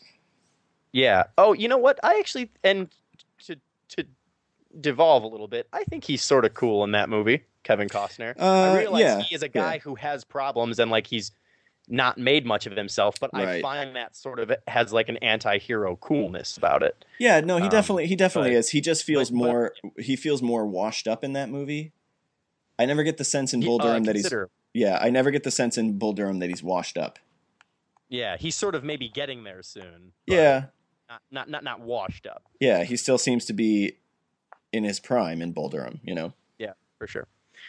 Yeah. Oh, you know what? I actually, and to to devolve a little bit, I think he's sort of cool in that movie, Kevin Costner. Uh, I realize yeah, he is a guy yeah. who has problems and like he's not made much of himself, but I Right. find that sort of has like an anti-hero coolness about it. Yeah, no, he Um, definitely he definitely but- is. He just feels but- but- more he feels more washed up in that movie. I never get the sense in Bull Uh, Durham that he's consider- yeah, I never get the sense in Bull Durham that he's washed up. Yeah, he's sort of maybe getting there soon. but Yeah, Not, not not not washed up. yeah, he still seems to be in his prime in Bull Durham, you know. Yeah, for sure.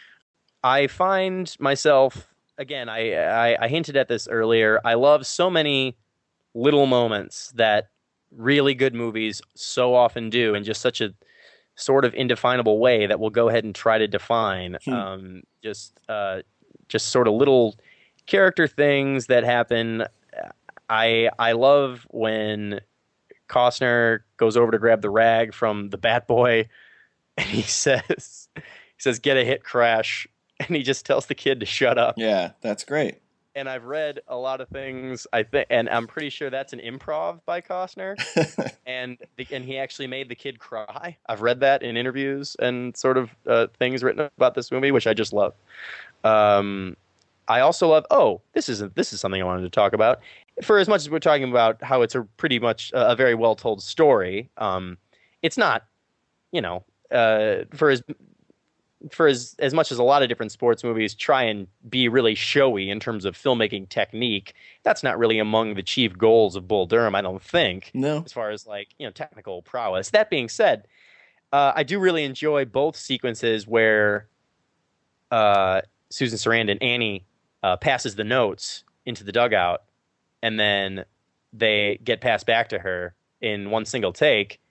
I find myself again. I, I I hinted at this earlier. I love so many little moments that really good movies so often do, in just such a sort of indefinable way that we'll go ahead and try to define. Hmm. Um, just uh, just sort of little character things that happen. I I love when Costner goes over to grab the rag from the Bat Boy, and he says, he says, "Get a hit, Crash," and he just tells the kid to shut up. Yeah, that's great. And I've read a lot of things, I think, and I'm pretty sure that's an improv by Costner, and the, and he actually made the kid cry. I've read that in interviews and sort of uh, things written about this movie, which I just love. Um, I also love. Oh, this isn't. This is something I wanted to talk about. For as much as we're talking about how it's a pretty much a, a very well told story, um, it's not. You know, uh, for as for as as much as a lot of different sports movies try and be really showy in terms of filmmaking technique, that's not really among the chief goals of Bull Durham, I don't think, No. as far as like, you know, technical prowess. That being said, uh, I do really enjoy both sequences where uh, Susan Sarandon, Annie, uh, passes the notes into the dugout and then they get passed back to her in one single take,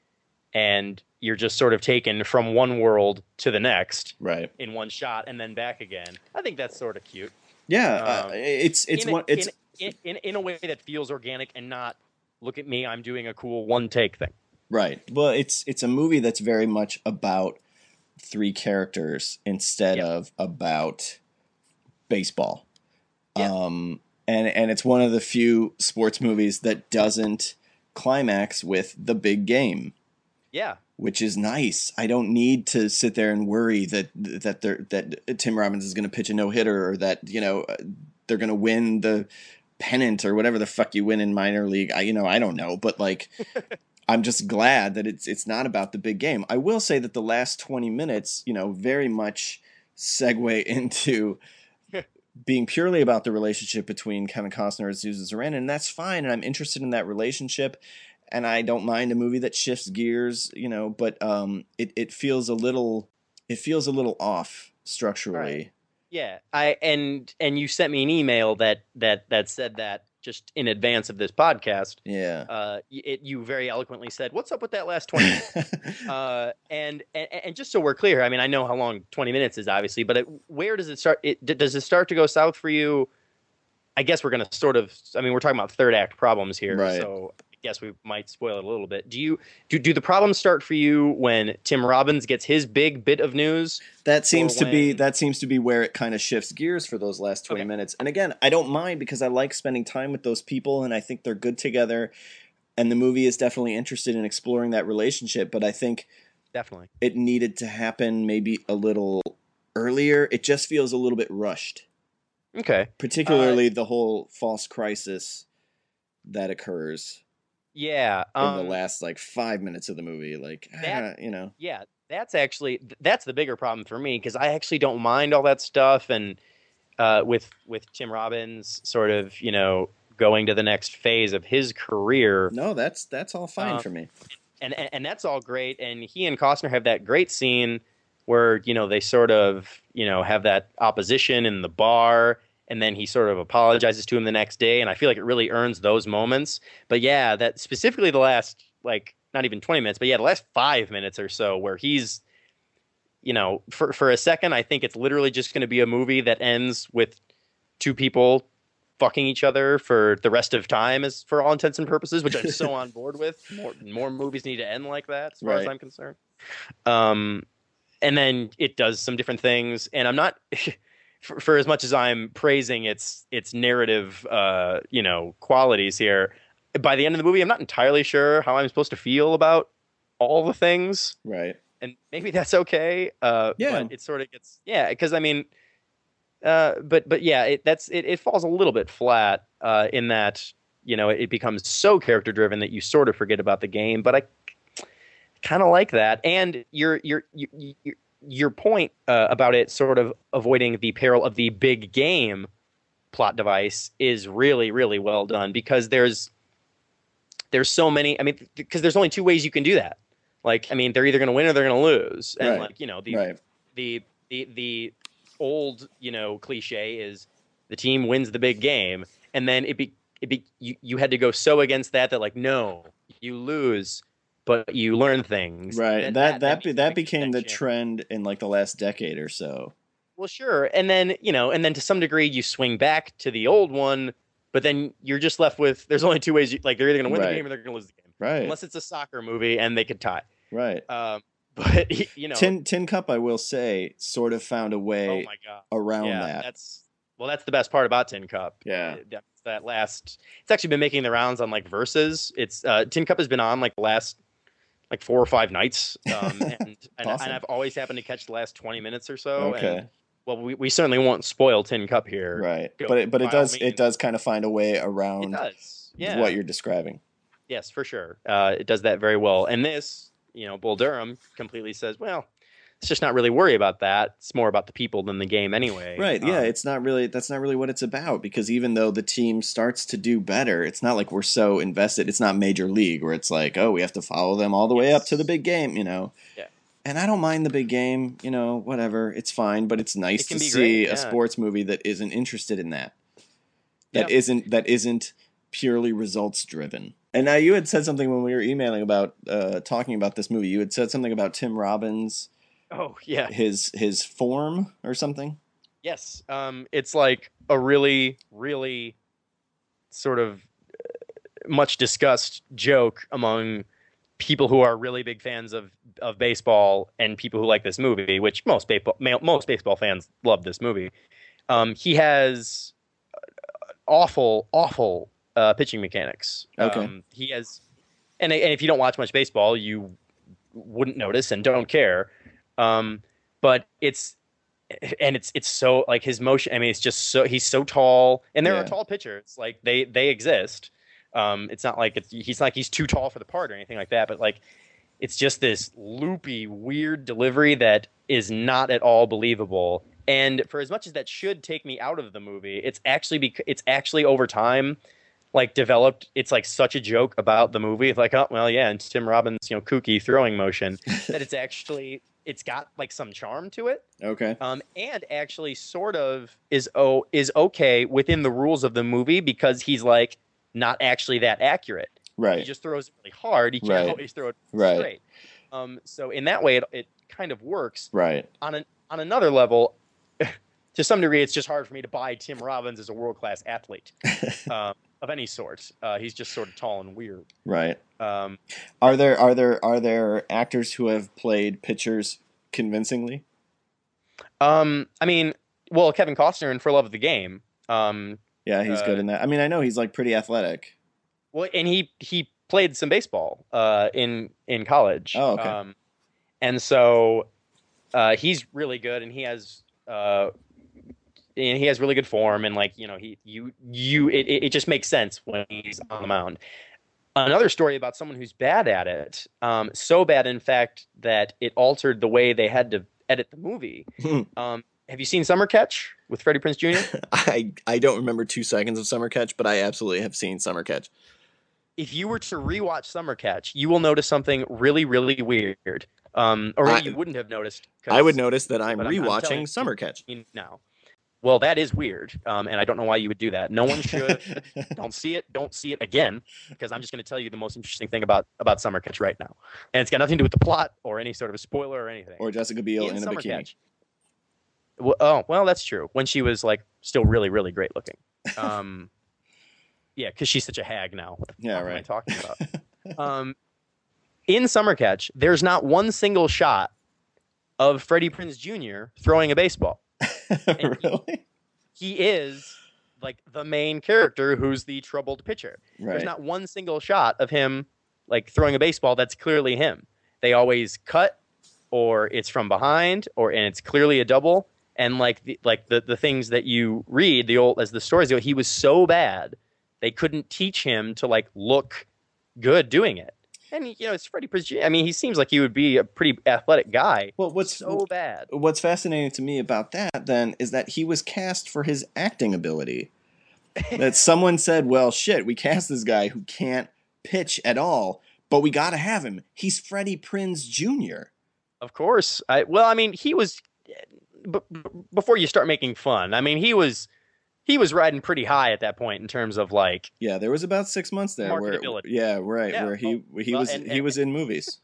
and you're just sort of taken from one world to the next right in one shot and then back again. I think that's sort of cute. yeah uh, Um, it's it's in, a, one it's in, in, in a way that feels organic and not, look at me, I'm doing a cool one take thing. right. Well, it's it's a movie that's very much about three characters instead Yeah. of about baseball. Yeah. Um, and and it's one of the few sports movies that doesn't climax with the big game, Yeah. which is nice. I don't need to sit there and worry that that they're, that Tim Robbins is going to pitch a no hitter, or that you know they're going to win the pennant or whatever the fuck you win in minor league. I you know I don't know, but like. I'm just glad that it's it's not about the big game. I will say that the last twenty minutes, you know, very much segue into being purely about the relationship between Kevin Costner and Susan Sarandon, and that's fine. And I'm interested in that relationship, and I don't mind a movie that shifts gears, you know. But um, it it feels a little it feels a little off structurally. Right. Yeah, I and and you sent me an email that that that said that just in advance of this podcast. Yeah. Uh, it, you very eloquently said, "What's up with that last twenty minutes?" uh, and, and and just so we're clear, I mean, I know how long twenty minutes is, obviously, but it, where does it start? It, does it start to go south for you? I guess we're going to sort of. I mean, we're talking about third act problems here, Right. so I guess we might spoil it a little bit. Do you do do the problems start for you when Tim Robbins gets his big bit of news? That seems to be when- that seems to be where it kind of shifts gears for those last twenty Okay. minutes. And again, I don't mind because I like spending time with those people and I think they're good together. And the movie is definitely interested in exploring that relationship, but I think Definitely. it needed to happen maybe a little earlier. It just feels a little bit rushed. Okay. Particularly the whole false crisis that occurs Yeah. in Um, the last like five minutes of the movie. Like, that- ah, you know. Yeah, that's actually that's the bigger problem for me because I actually don't mind all that stuff, and uh, with with Tim Robbins sort of you know going to the next phase of his career, No, that's that's all fine Um, for me. and, and and that's all great. And he and Costner have that great scene where you know they sort of you know have that opposition in the bar, and then he sort of apologizes to him the next day, and I feel like it really earns those moments. But yeah, that specifically the last like not even twenty minutes, but yeah, the last five minutes or so where he's you know for for a second I think it's literally just going to be a movie that ends with two people fucking each other for the rest of time, as for all intents and purposes, which I'm so on board with. More more movies need to end like that, as far as Right. I'm concerned. Um, and then it does some different things, and I'm not for, for as much as I'm praising its its narrative, uh, you know, qualities here. By the end of the movie, I'm not entirely sure how I'm supposed to feel about all the things, Right. and maybe that's okay. Uh, Yeah. but it sort of gets yeah, because I mean. Uh, but but yeah, it that's it, it falls a little bit flat uh, in that you know it becomes so character driven that you sort of forget about the game. But I kind of like that, and your your your your, your point uh, about it sort of avoiding the peril of the big game plot device is really really well done because there's there's so many. I mean, because there's only two ways you can do that. Like, I mean, they're either going to win or they're going to lose, and Right. like you know the Right. the the the old you know cliche is the team wins the big game, and then it be it be you, you had to go so against that that like no, you lose but you learn things. Right. And That that be, makes a that big became the connection. trend in like the last decade or so. Well, sure, and then you know, and then to some degree you swing back to the old one, but then you're just left with there's only two ways. You, like they're either going to win Right. the game or they're going to lose the game, Right. unless it's a soccer movie and they could tie. Right. Um, but you know, Tin Tin Cup, I will say, sort of found a oh way my god, around yeah, that. that's well, that's the best part about Tin Cup. Yeah. Uh, that's that last. It's actually been making the rounds on like Versus. It's uh, Tin Cup has been on like the last like four or five nights, um, and and, Awesome. and I've always happened to catch the last twenty minutes or so. Okay. And, well, we, we certainly won't spoil Tin Cup here. Right. Go- But it, but by it all does it means. does kind of find a way It around does. Yeah. what you're describing. Yes, for sure. Uh, it does that very well. And this, you know, Bull Durham completely says, well, let's just not really worry about that. It's more about the people than the game anyway. Right. Yeah, Um, it's not really that's not really what it's about because even though the team starts to do better, it's not like we're so invested. It's not major league where it's like, oh, we have to follow them all the way up Yes. to the big game, you know. Yeah. And I don't mind the big game, you know, whatever. It's fine, but it's nice It can to be see great, a yeah. sports movie that isn't interested in that. That Yeah. isn't that isn't purely results driven. And now you had said something when we were emailing about uh, talking about this movie. You had said something about Tim Robbins. Oh yeah, his his form or something. Yes, um, it's like a really, really sort of much discussed joke among people who are really big fans of, of baseball and people who like this movie, which most baseball most baseball fans love this movie. Um, he has awful, awful uh, pitching mechanics. Okay. Um, he has, and, and if you don't watch much baseball, you wouldn't notice and don't care. Um, but it's and it's it's so like his motion. I mean, it's just so he's so tall, and there Yeah. are tall pitchers. Like they they exist. Um, it's not like it's, he's like he's too tall for the part or anything like that. But like, it's just this loopy, weird delivery that is not at all believable. And for as much as that should take me out of the movie, it's actually bec- it's actually over time, like developed. It's like such a joke about the movie. It's like, oh well, yeah, and Tim Robbins, you know, kooky throwing motion. That it's actually it's got like some charm to it. Okay. Um, and actually sort of is oh is okay within the rules of the movie because he's like not actually that accurate. Right. He just throws it really hard. He can't Right. always throw it Right. straight. Um, so in that way, it, it kind of works. Right. On an on another level, to some degree, it's just hard for me to buy Tim Robbins as a world class athlete um, of any sort. Uh, he's just sort of tall and weird. Right. Um, Are there are there are there actors who have played pitchers convincingly? um, I mean, well, Kevin Costner in For Love of the Game. Um, Yeah, he's Uh, good in that. I mean, I know he's like pretty athletic. Well, and he he played some baseball uh, in in college. Oh, okay. Um, and so uh, he's really good, and he has uh, and he has really good form, and like you know, he you you it it just makes sense when he's on the mound. Another story about someone who's bad at it, um, so bad in fact that it altered the way they had to edit the movie. Um, have you seen Summer Catch with Freddie Prinze Junior? I I don't remember two seconds of Summer Catch, but I absolutely have seen Summer Catch. If you were to rewatch Summer Catch, you will notice something really, really weird. Um, or maybe I- you wouldn't have noticed. 'cause- I would notice that I'm but I'm- I'm rewatching telling you- Summer Catch. you now. Well, that is weird, um, and I don't know why you would do that. No one should. Don't see it. Don't see it again, because I'm just going to tell you the most interesting thing about about Summer Catch right now, and it's got nothing to do with the plot or any sort of a spoiler or anything. Or Jessica Biel in, a Summer bikini. Catch. Well, oh, well, that's true. When she was like still really, really great looking. Um, yeah, because she's such a hag now. What the Yeah, fuck am I right. talking about? um, in Summer Catch, there's not one single shot of Freddie Prinze Junior throwing a baseball. Really? He is like the main character who's the troubled pitcher. Right. There's not one single shot of him like throwing a baseball that's clearly him. They always cut, or it's from behind, or and it's clearly a double. And like the, like the, the things that you read, the old as the stories go, he was so bad they couldn't teach him to like look good doing it. And you know, it's Freddie Prinze Junior I mean, he seems like he would be a pretty athletic guy. Well, what's So bad. what's fascinating to me about that then is that he was cast for his acting ability. That someone said, "Well, shit, we cast this guy who can't pitch at all, but we got to have him. He's Freddie Prinze Junior" Of course. I well, I mean, he was b- b- before you start making fun. I mean, he was he was riding pretty high at that point in terms of like Yeah, there was about six months there where, Marketability. yeah, right, Yeah, where he he well, was and- he and- was in movies.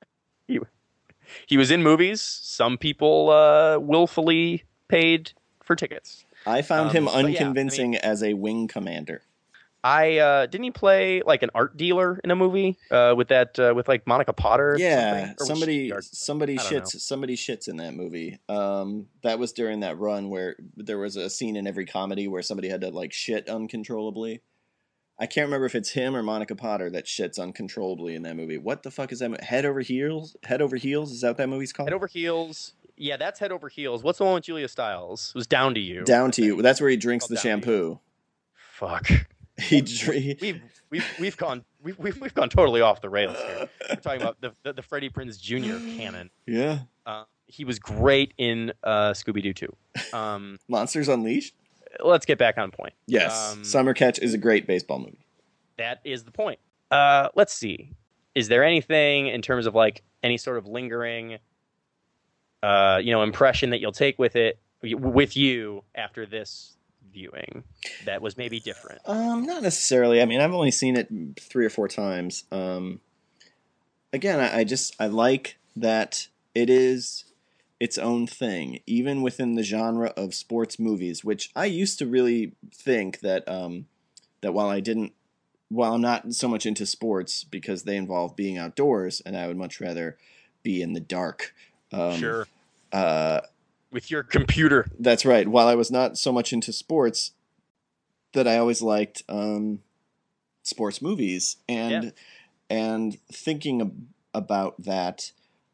he was in movies. Some people uh, willfully paid for tickets. I found Um, him but yeah, I mean- unconvincing as a wing commander. I uh, didn't he play like an art dealer in a movie uh, with that uh, with like Monica Potter? or Yeah, something? Or was somebody she art- somebody I don't shits somebody shits in that movie. Um, that was during that run where there was a scene in every comedy where somebody had to like shit uncontrollably. I can't remember if it's him or Monica Potter that shits uncontrollably in that movie. What the fuck is that? mo- Head Over Heels? Head Over Heels? Is that what that movie's called? Head Over Heels. Yeah, that's Head Over Heels. What's the one with Julia Stiles? It was Down to You. Down to You. That's where he drinks the Called Down to shampoo. Fuck. He dr- We've we've we've gone we've we've, we've gone totally off the rails here. We're talking about the the, the Freddie Prinze Junior canon. Yeah. Uh, he was great in uh, Scooby Doo two. Um, Monsters Unleashed? let's get back on point. Yes. Um, Summer Catch is a great baseball movie. That is the point. Uh, let's see. Is there anything in terms of like any sort of lingering, uh, you know, impression that you'll take with it with you after this viewing that was maybe different? Um, not necessarily. I mean, I've only seen it three or four times. Um, again, I, I just I like that it is its own thing, even within the genre of sports movies, which I used to really think that um, that while I didn't, while I'm not so much into sports because they involve being outdoors, and I would much rather be in the dark. Um, Sure. Uh, With your computer. That's right. While I was not so much into sports, that I always liked um, sports movies, and Yeah. and thinking ab- about that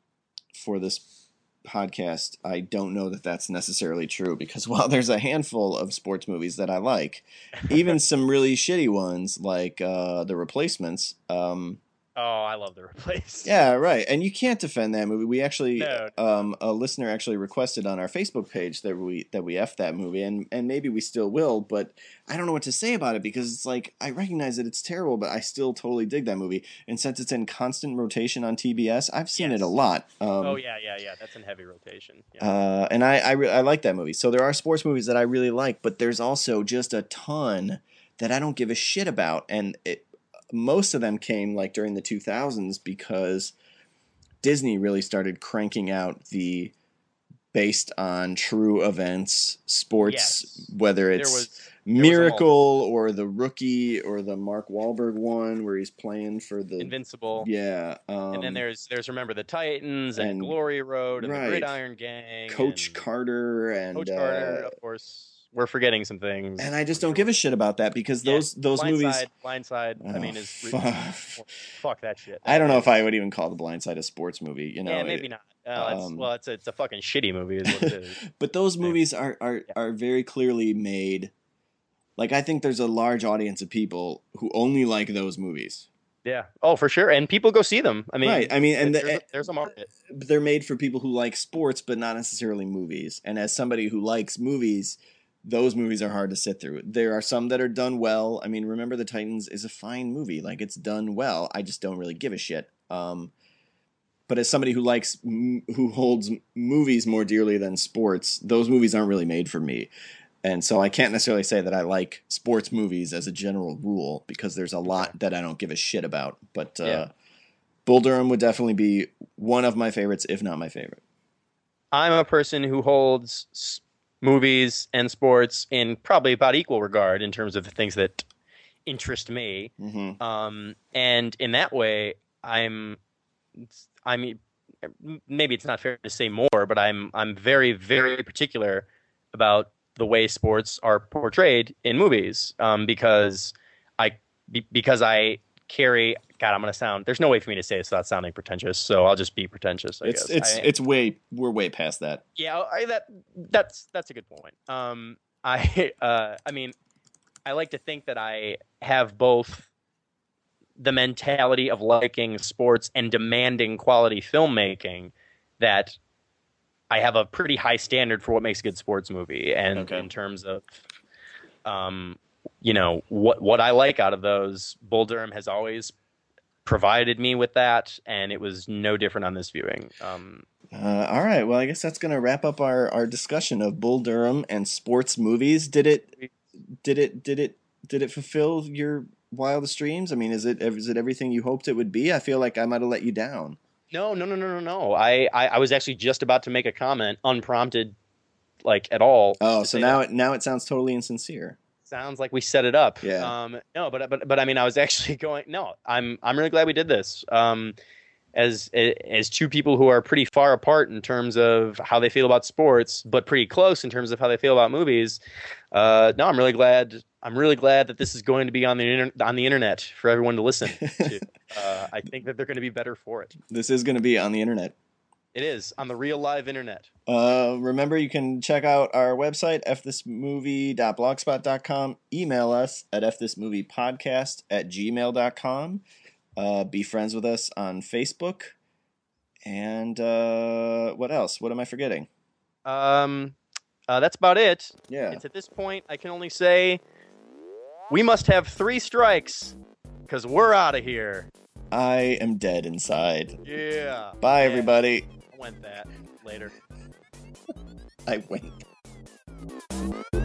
for this podcast, I don't know that that's necessarily true, because while there's a handful of sports movies that I like, even some really shitty ones like uh, The Replacements. Um, Oh, I love The Replacements. Yeah, right. And you can't defend that movie. We actually, No. um, a listener actually requested on our Facebook page that we that we F that movie, and and maybe we still will, but I don't know what to say about it, because it's like, I recognize that it's terrible, but I still totally dig that movie. And since it's in constant rotation on T B S, I've seen Yes. it a lot. Um, Oh yeah, yeah, yeah. That's in heavy rotation. Yeah. uh, and I I, re- I like that movie. So there are sports movies that I really like, but there's also just a ton that I don't give a shit about, and it. Most of them came like during the two thousands, because Disney really started cranking out the based on true events sports, Yes. whether There it's was Miracle or The Rookie or the Mark Wahlberg one where he's playing for the Invincible. Yeah. Um, And then there's there's Remember the Titans and, and- Glory Road and right. the Gridiron Gang. Coach and Carter and Coach Carter, uh, of course. We're forgetting some things. and I just I'm don't sure. give a shit about that, because Yeah, those those Blind movies. Side, Blindside, I Oh, mean, is fuck. fuck that shit. I don't know That if I would even call The Blind Side a sports movie. You know, yeah, it- maybe not. Uh, it's, um, well, it's a, it's a fucking shitty movie, is what it is. But those Yeah. movies are, are, are very clearly made. Like, I think there's a large audience of people who only like those movies. Yeah. Oh, for sure. And people go see them. I mean, Right, I mean, and there's, the- a, there's a market. They're made for people who like sports, but not necessarily movies. And as somebody who likes movies, those movies are hard to sit through. There are some that are done well. I mean, Remember the Titans is a fine movie. Like, it's done well. I just don't really give a shit. Um, but as somebody who likes, m- who holds movies more dearly than sports, those movies aren't really made for me. And so I can't necessarily say that I like sports movies as a general rule, because there's a lot that I don't give a shit about. But uh, Yeah. Bull Durham would definitely be one of my favorites, if not my favorite. I'm a person who holds s- movies and sports in probably about equal regard in terms of the things that interest me. Mm-hmm. Um, and in that way, I'm, I mean, maybe it's not fair to say more, but I'm, I'm very, very particular about the way sports are portrayed in movies, um, because I, be, because I carry. God, I'm gonna sound. There's no way for me to say this without sounding pretentious, so I'll just be pretentious. I It's guess. it's I, it's way we're way past that. yeah, I, that that's that's a good point. Um, I uh, I mean, I like to think that I have both the mentality of liking sports and demanding quality filmmaking, that I have a pretty high standard for what makes a good sports movie, and Okay. in terms of, um, you know, what what I like out of those, Bull Durham has always provided me with that, and it was no different on this viewing. Um, Uh, all right. Well, I guess that's gonna wrap up our, our discussion of Bull Durham and sports movies. Did it did it did it did it fulfill your wildest dreams? I mean, is it is it everything you hoped it would be? I feel like I might have let you down. No, no, no, no, no, no. I, I, I was actually just about to make a comment, unprompted, like at all. Oh, to so say now that. it now it sounds totally insincere. Sounds like we set it up. Yeah. Um, no, but but but I mean, I was actually going. No, I'm I'm really glad we did this. Um, as as two people who are pretty far apart in terms of how they feel about sports, but pretty close in terms of how they feel about movies. Uh, no, I'm really glad. I'm really glad that this is going to be on the inter- on the internet for everyone to listen to. uh, I think that they're going to be better for it. This is going to be on the internet. It is on the real live internet. Uh, remember, you can check out our website, f this movie dot blogspot dot com. Email us at f this movie podcast at gmail dot com. Uh, be friends with us on Facebook. And uh, what else? What am I forgetting? Um, uh, that's about it. Yeah. It's at this point I can only say we must have three strikes because we're out of here. I am dead inside. Yeah. Bye, Yeah. everybody. I went that later. I went.